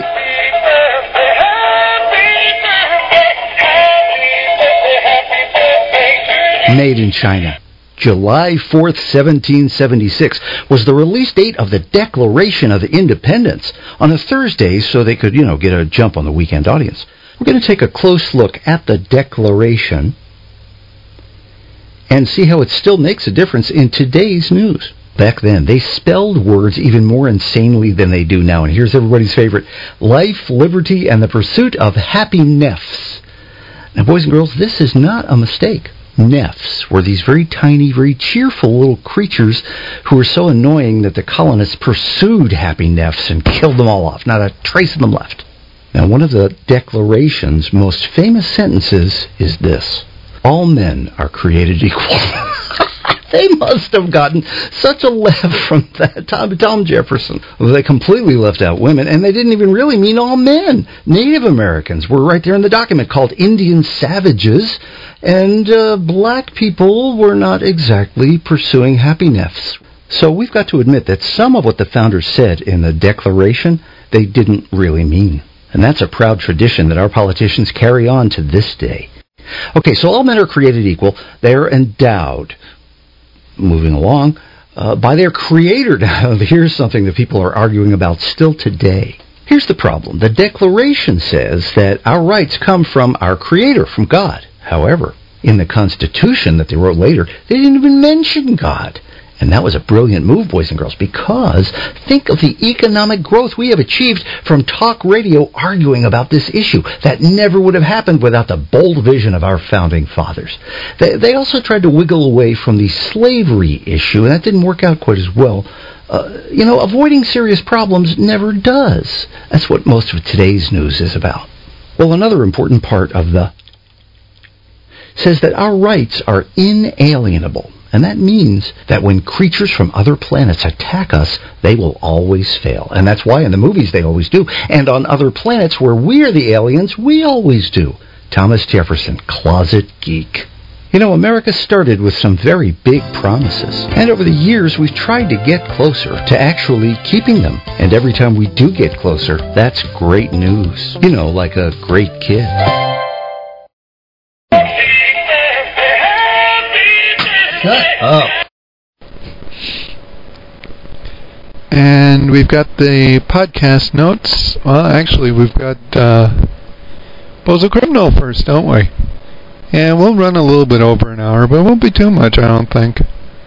Made in China. July 4th, 1776, was the release date of the Declaration of Independence on a Thursday so they could, get a jump on the weekend audience. We're going to take a close look at the Declaration and see how it still makes a difference in today's news. Back then, they spelled words even more insanely than they do now. And here's everybody's favorite: life, liberty, and the pursuit of happiness. Now, boys and girls, this is not a mistake. Neffs were these very tiny, very cheerful little creatures who were so annoying that the colonists pursued happy Neffs and killed them all off. Not a trace of them left. Now, one of the Declaration's most famous sentences is this: all men are created equal. They must have gotten such a laugh from that. Tom Jefferson. They completely left out women, and they didn't even really mean all men. Native Americans were right there in the document called Indian savages, and black people were not exactly pursuing happiness. So we've got to admit that some of what the founders said in the Declaration, they didn't really mean. And that's a proud tradition that our politicians carry on to this day. Okay, so all men are created equal. They're endowed, moving along, by their Creator. Now, here's something that people are arguing about still today. Here's the problem. The Declaration says that our rights come from our Creator, from God. However, in the Constitution that they wrote later, they didn't even mention God. And that was a brilliant move, boys and girls, because think of the economic growth we have achieved from talk radio arguing about this issue. That never would have happened without the bold vision of our founding fathers. They also tried to wiggle away from the slavery issue, and that didn't work out quite as well. Avoiding serious problems never does. That's what most of today's news is about. Well, another important part of the says that our rights are inalienable. And that means that when creatures from other planets attack us, they will always fail. And that's why in the movies they always do. And on other planets where we're the aliens, we always do. Thomas Jefferson, closet geek. You know, America started with some very big promises, and over the years we've tried to get closer to actually keeping them. And every time we do get closer, that's great news. You know, like a great kid. Shut up. And we've got the podcast notes. Well, actually, we've got Bozo Criminal first, don't we? And we'll run a little bit over an hour, but it won't be too much, I don't think.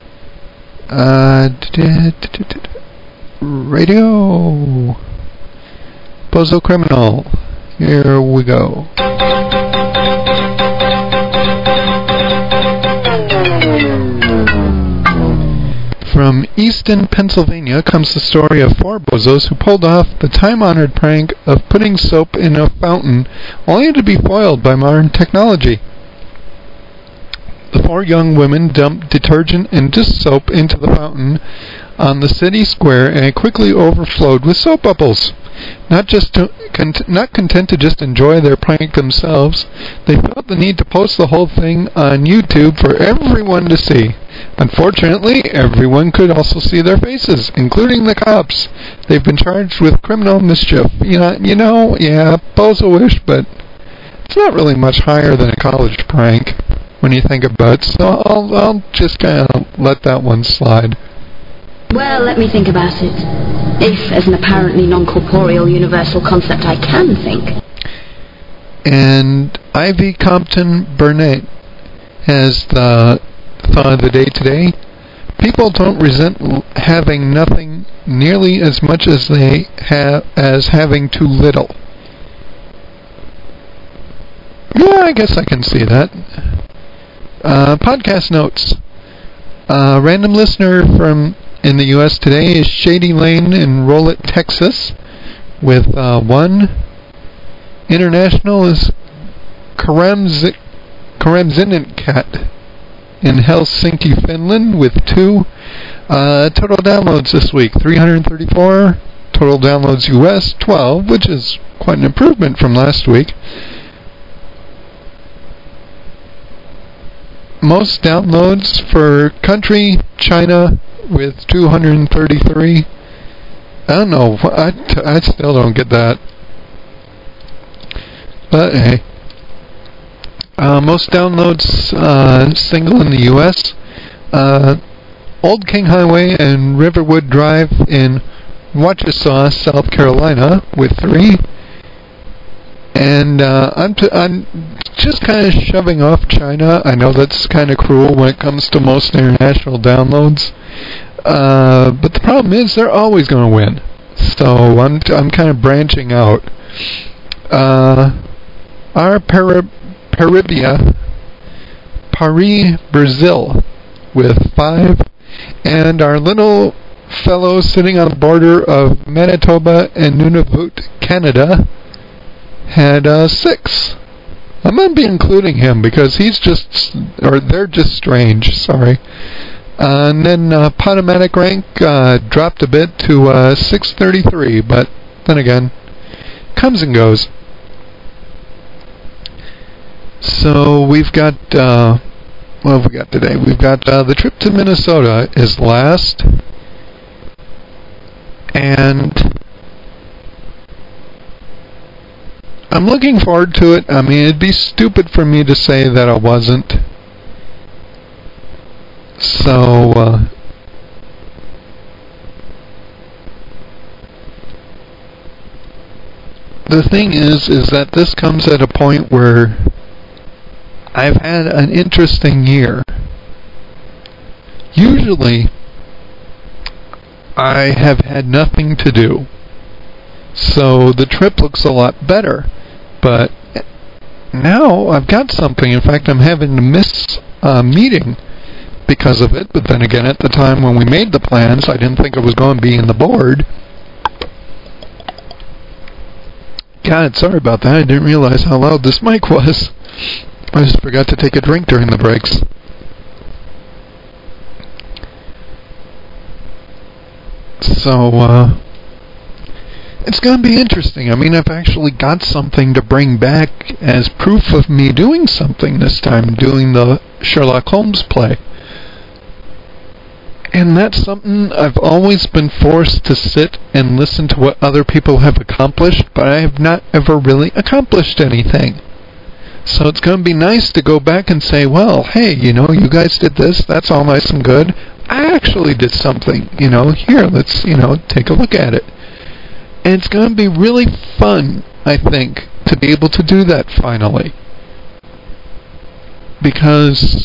Radio. Bozo Criminal. Here we go. From Easton, Pennsylvania, comes the story of 4 bozos who pulled off the time-honored prank of putting soap in a fountain, only to be foiled by modern technology. The 4 young women dumped detergent and dish soap into the fountain on the city square, and it quickly overflowed with soap bubbles. Not content to just enjoy their prank themselves, they felt the need to post the whole thing on YouTube for everyone to see. Unfortunately, everyone could also see their faces, including the cops. They've been charged with criminal mischief. Bozo-ish, but it's not really much higher than a college prank when you think about it, so I'll just kind of let that one slide. Well, let me think about it. If, as an apparently non-corporeal universal concept, I can think. And Ivy Compton Burnett has the thought of the day today. People don't resent having nothing nearly as much as they have as having too little. Yeah, I guess I can see that. Podcast notes. Random listener from in the U.S. today is Shady Lane in Rolette, Texas, with 1. International is Karemzinenkat in Helsinki, Finland, with 2. Total downloads this week, 334. Total downloads U.S., 12, which is quite an improvement from last week. Most downloads for country, China, with 233. I don't know. I still don't get that. But hey. Most downloads single in the U.S. Old King Highway and Riverwood Drive in Waukesha, South Carolina, with 3. And I'm just kind of shoving off China. I know that's kind of cruel when it comes to most international downloads. But the problem is they're always going to win. So I'm kind of branching out. Our Paribia, Paris, Brazil, with 5. And our little fellow sitting on the border of Manitoba and Nunavut, Canada, had 6. I'm going to be including him because they're just strange, sorry. And then Potomatic rank dropped a bit to 633, but then again, comes and goes. So we've got, what have we got today? We've got the trip to Minnesota is last, and I'm looking forward to it. I mean, it'd be stupid for me to say that I wasn't. So, the thing is that this comes at a point where I've had an interesting year. Usually, I have had nothing to do. So the trip looks a lot better. But now I've got something. In fact, I'm having to miss a meeting because of it. But then again, at the time when we made the plans, I didn't think it was going to be in the board. God, sorry about that. I didn't realize how loud this mic was. I just forgot to take a drink during the breaks. So, it's going to be interesting. I mean, I've actually got something to bring back as proof of me doing something this time, doing the Sherlock Holmes play. And that's something I've always been forced to sit and listen to what other people have accomplished, but I have not ever really accomplished anything. So it's going to be nice to go back and say, well, hey, you know, you guys did this, that's all nice and good. I actually did something, you know, here, let's, you know, take a look at it. And it's going to be really fun, I think, to be able to do that finally. Because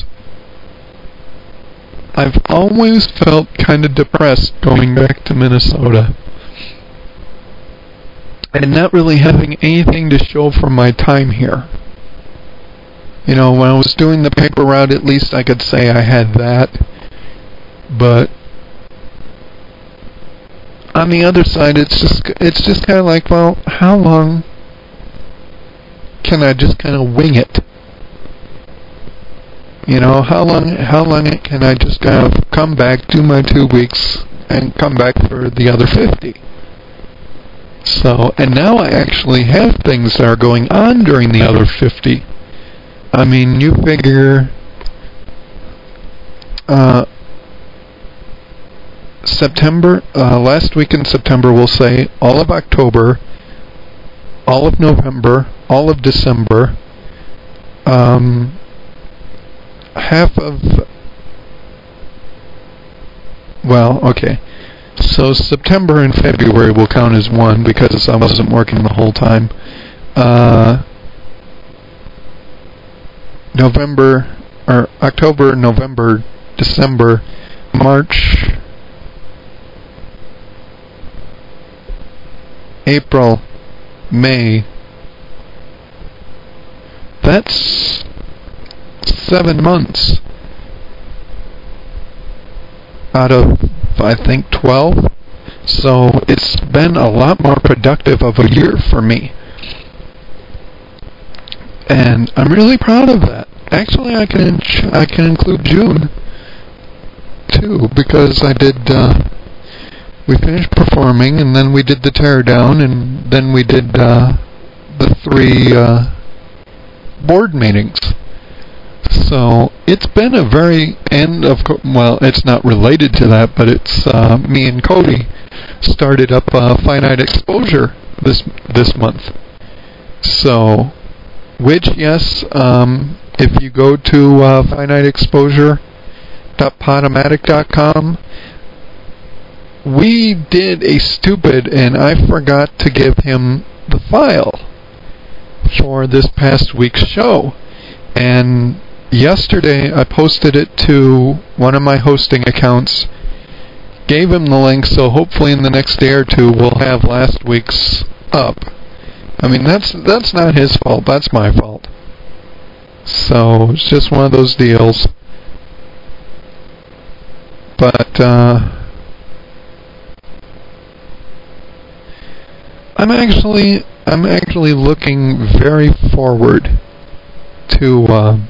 I've always felt kind of depressed going back to Minnesota. And not really having anything to show for my time here. You know, when I was doing the paper route, at least I could say I had that. But on the other side, it's just kind of like, well, how long can I just kind of wing it? You know, how long can I just kind of come back, do my 2 weeks, and come back for the other 50? So, and now I actually have things that are going on during the other 50. I mean, you figure September, last week in September, we'll say, all of October, all of November, all of December, half of, well, okay, so September and February will count as one because I wasn't working the whole time. November, or October, November, December, March, April, May. That's 7 months out of, I think, 12. So it's been a lot more productive of a year for me. And I'm really proud of that. Actually, I can include June too, because I did. We finished performing, and then we did the teardown, and then we did the 3 board meetings. So it's been a very well, it's not related to that, but it's me and Cody started up Finite Exposure this month. So. Which, yes, if you go to finiteexposure.podomatic.com, we did a stupid, and I forgot to give him the file for this past week's show. And yesterday I posted it to one of my hosting accounts, gave him the link, so hopefully in the next day or two we'll have last week's up. I mean, that's not his fault, that's my fault. So, it's just one of those deals. But, I'm actually looking very forward to,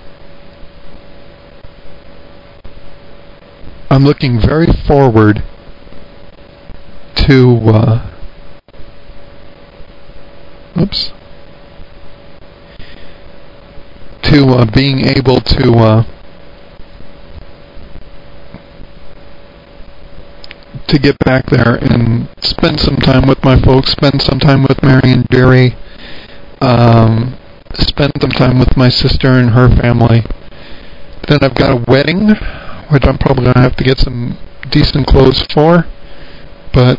being able to get back there and spend some time with my folks, spend some time with Mary and Jerry, spend some time with my sister and her family. Then I've got a wedding, which I'm probably going to have to get some decent clothes for, but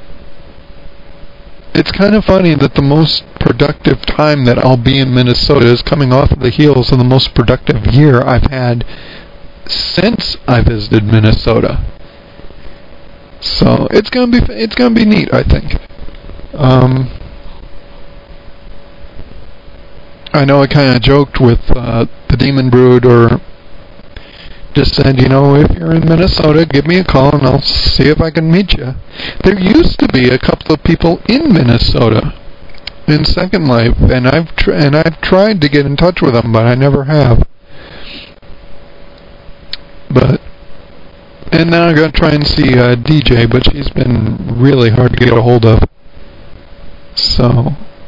it's kind of funny that the most productive time that I'll be in Minnesota is coming off of the heels of the most productive year I've had since I visited Minnesota. So it's gonna be neat, I think. I know I kind of joked with the Demon Brood, or just said, you know, if you're in Minnesota, give me a call and I'll see if I can meet you. There used to be a couple of people in Minnesota in Second Life, and I've tried to get in touch with them, but I never have. And now I'm gonna try and see DJ, but she's been really hard to get a hold of. So,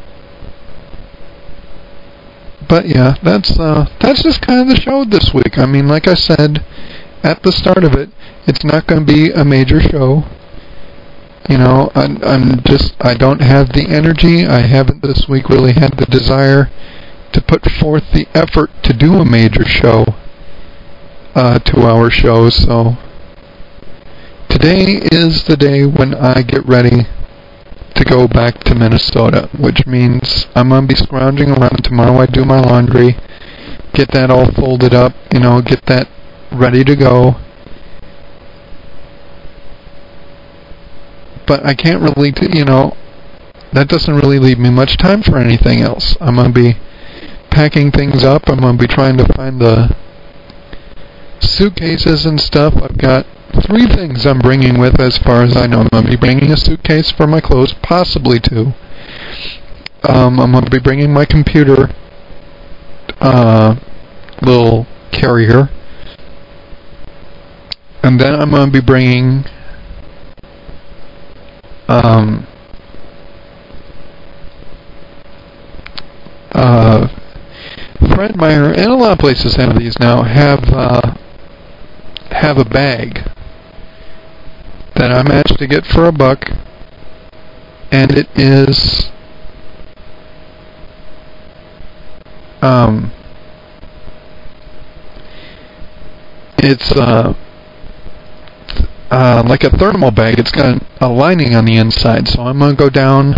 but yeah, that's just kind of the show this week. I mean, like I said at the start of it, it's not going to be a major show. You know, I don't have the energy. I haven't this week really had the desire to put forth the effort to do a major show, 2-hour show. So today is the day when I get ready to go back to Minnesota, which means I'm going to be scrounging around. Tomorrow I do my laundry, get that all folded up, you know, get that ready to go. But I can't really, you know, that doesn't really leave me much time for anything else. I'm going to be packing things up. I'm going to be trying to find the suitcases and stuff. I've got 3 things I'm bringing with as far as I know. I'm going to be bringing a suitcase for my clothes, possibly 2. I'm going to be bringing my computer little carrier. And then I'm going to be bringing Fred Meyer, and a lot of places have these now, have a bag that I managed to get for $1, and it is it's like a thermal bag. It's got a lining on the inside, so I'm gonna go down.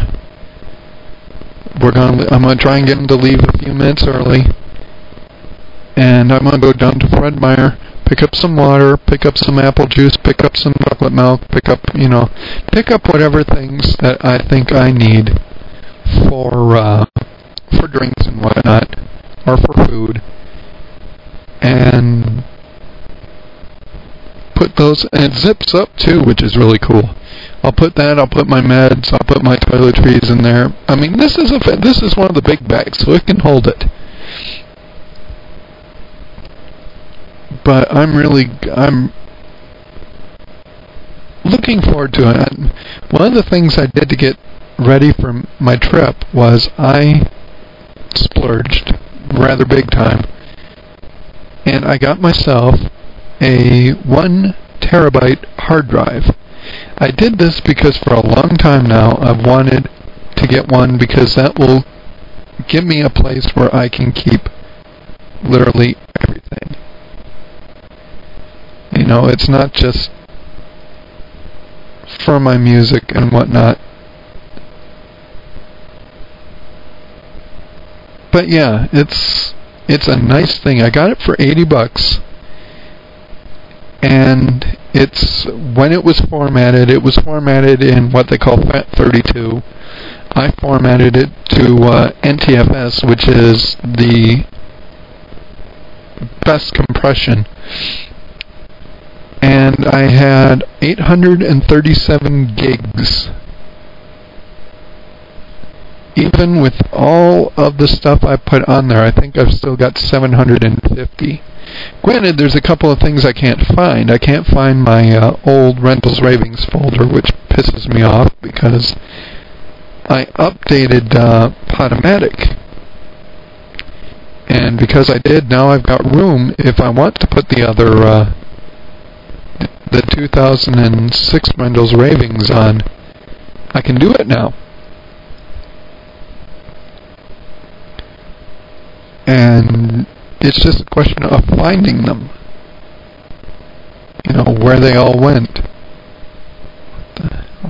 I'm gonna try and get him to leave a few minutes early, and I'm gonna go down to Fred Meyer, pick up some water, pick up some apple juice, pick up some chocolate milk, pick up whatever things that I think I need for drinks and whatnot, or for food, and put those, and it zips up too, which is really cool. I'll put my meds, I'll put my toiletries in there. I mean, this is one of the big bags, so it can hold it. But I'm looking forward to it. One of the things I did to get ready for my trip was I splurged rather big time, and I got myself a 1 terabyte hard drive. I did this because for a long time now I've wanted to get one, because that will give me a place where I can keep literally everything. You know, it's not just for my music and whatnot. But yeah, it's a nice thing. I got it for $80. And when it was formatted in what they call FAT32. I formatted it to NTFS, which is the best compression. And I had 837 gigs. Even with all of the stuff I put on there, I think I've still got 750. Granted, there's a couple of things I can't find. I can't find my old Rentals Ravings folder, which pisses me off because I updated Podomatic. And because I did, now I've got room. If I want to put the other, the 2006 Rentals Ravings on, I can do it now. And it's just a question of finding them. You know, where they all went. What the hell?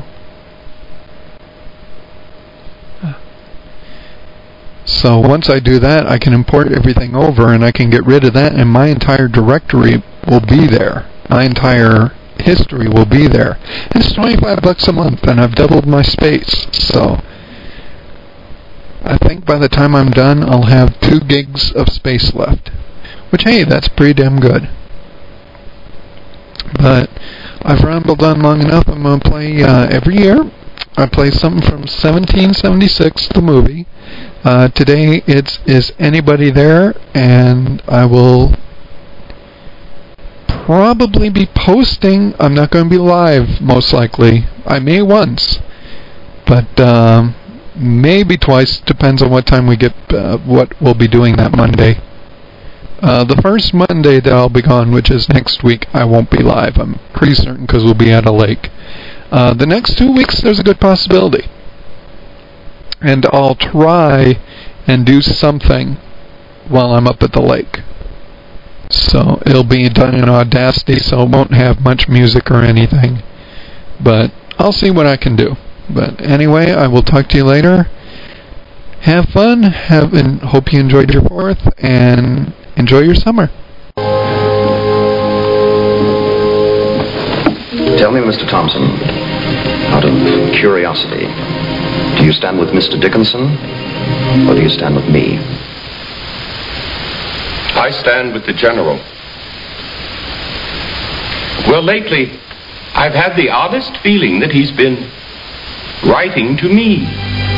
So once I do that, I can import everything over and I can get rid of that, and my entire directory will be there. My entire history will be there. And it's $25 a month, and I've doubled my space. So I think by the time I'm done, I'll have 2 gigs of space left. Which, hey, that's pretty damn good. But I've rambled on long enough. I'm going to play every year. I play something from 1776, the movie. Today it's Is Anybody There? And I will probably be posting. I'm not going to be live, most likely. I may once. But maybe twice, depends on what time we get, what we'll be doing that Monday. The first Monday that I'll be gone, which is next week, I won't be live. I'm pretty certain because we'll be at a lake. The next 2 weeks, there's a good possibility. And I'll try and do something while I'm up at the lake. So it'll be done in Audacity, so it won't have much music or anything. But I'll see what I can do. But anyway, I will talk to you later. Have fun, and hope you enjoyed your 4th, and enjoy your summer. Tell me, Mr. Thompson, out of curiosity, do you stand with Mr. Dickinson, or do you stand with me? I stand with the General. Well, lately, I've had the oddest feeling that he's been writing to me.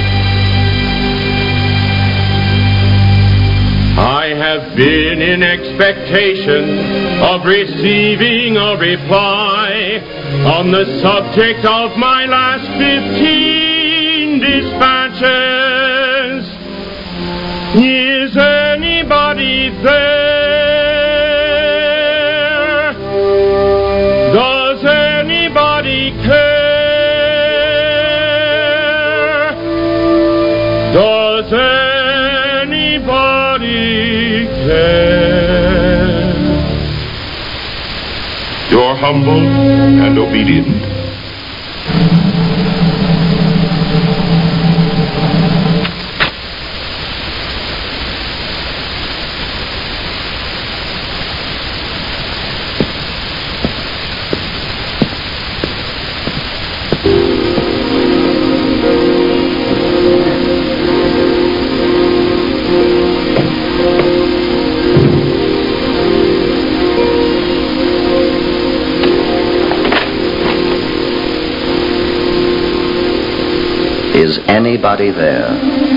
I have been in expectation of receiving a reply on the subject of my last 15 dispatches. Is anybody there? Does anybody care? Does anybody care? Your humble and obedient Is anybody there?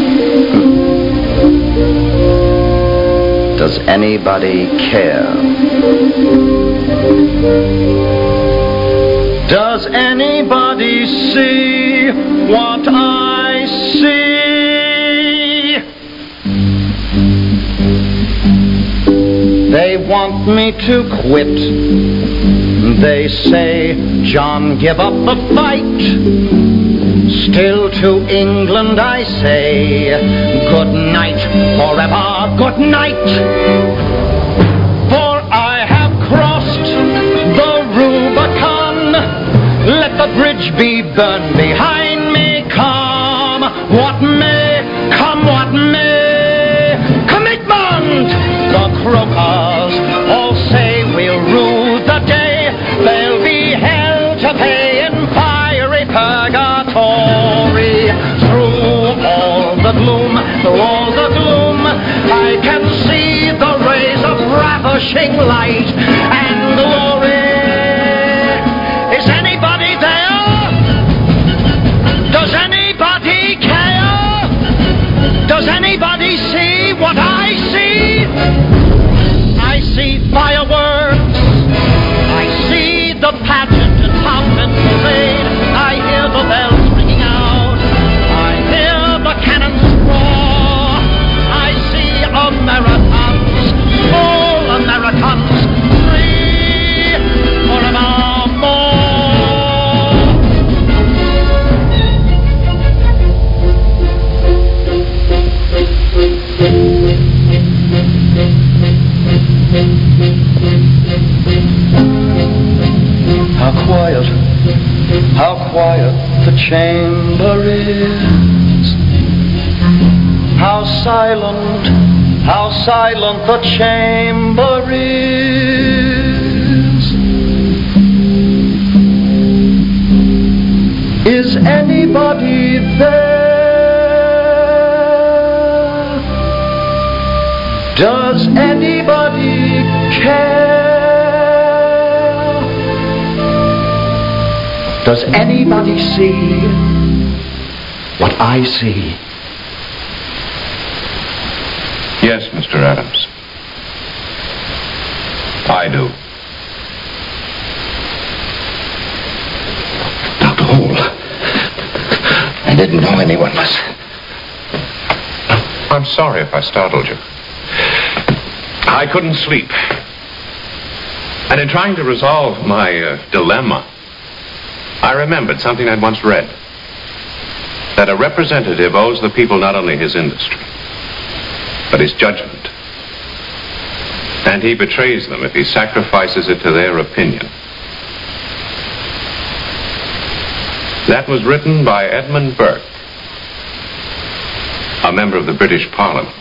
Does anybody care? Does anybody see what I see? They want me to quit. They say, John, give up the fight. Still to England I say, good night, forever, good night. For I have crossed the Rubicon. Let the bridge be burned behind me. Come what may, come what may. Commitment! The croakers all say we'll rue the day. They'll be held to pay in fiery purgatory. Through all the gloom, I can see the rays of ravishing light and glory. Is anybody there? Does anybody care? Does anybody see what I see? I see fireworks. I see the pageant and pomp and parade. I hear the bells ringing out. I hear the cannons roar. I see Americans, all Americans, free forevermore. How quiet the chamber is. How silent the chamber is. Is anybody there? Does anybody care? Does anybody see what I see? Yes, Mr. Adams. I do. Dr. Hall, I didn't know anyone was I'm sorry if I startled you. I couldn't sleep. And in trying to resolve my dilemma, I remembered something I'd once read. That a representative owes the people not only his industry, but his judgment. And he betrays them if he sacrifices it to their opinion. That was written by Edmund Burke, a member of the British Parliament.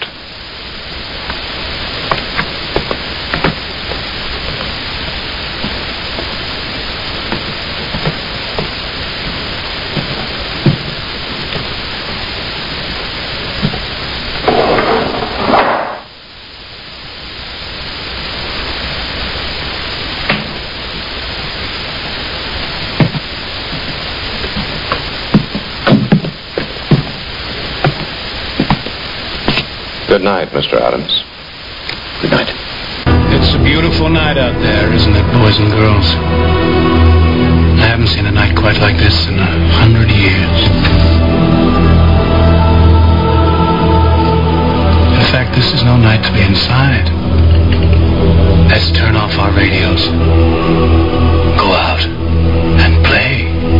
Good night, Mr. Adams. Good night. It's a beautiful night out there, isn't it, boys and girls? I haven't seen a night quite like this in 100 years. In fact, this is no night to be inside. Let's turn off our radios. Go out and play.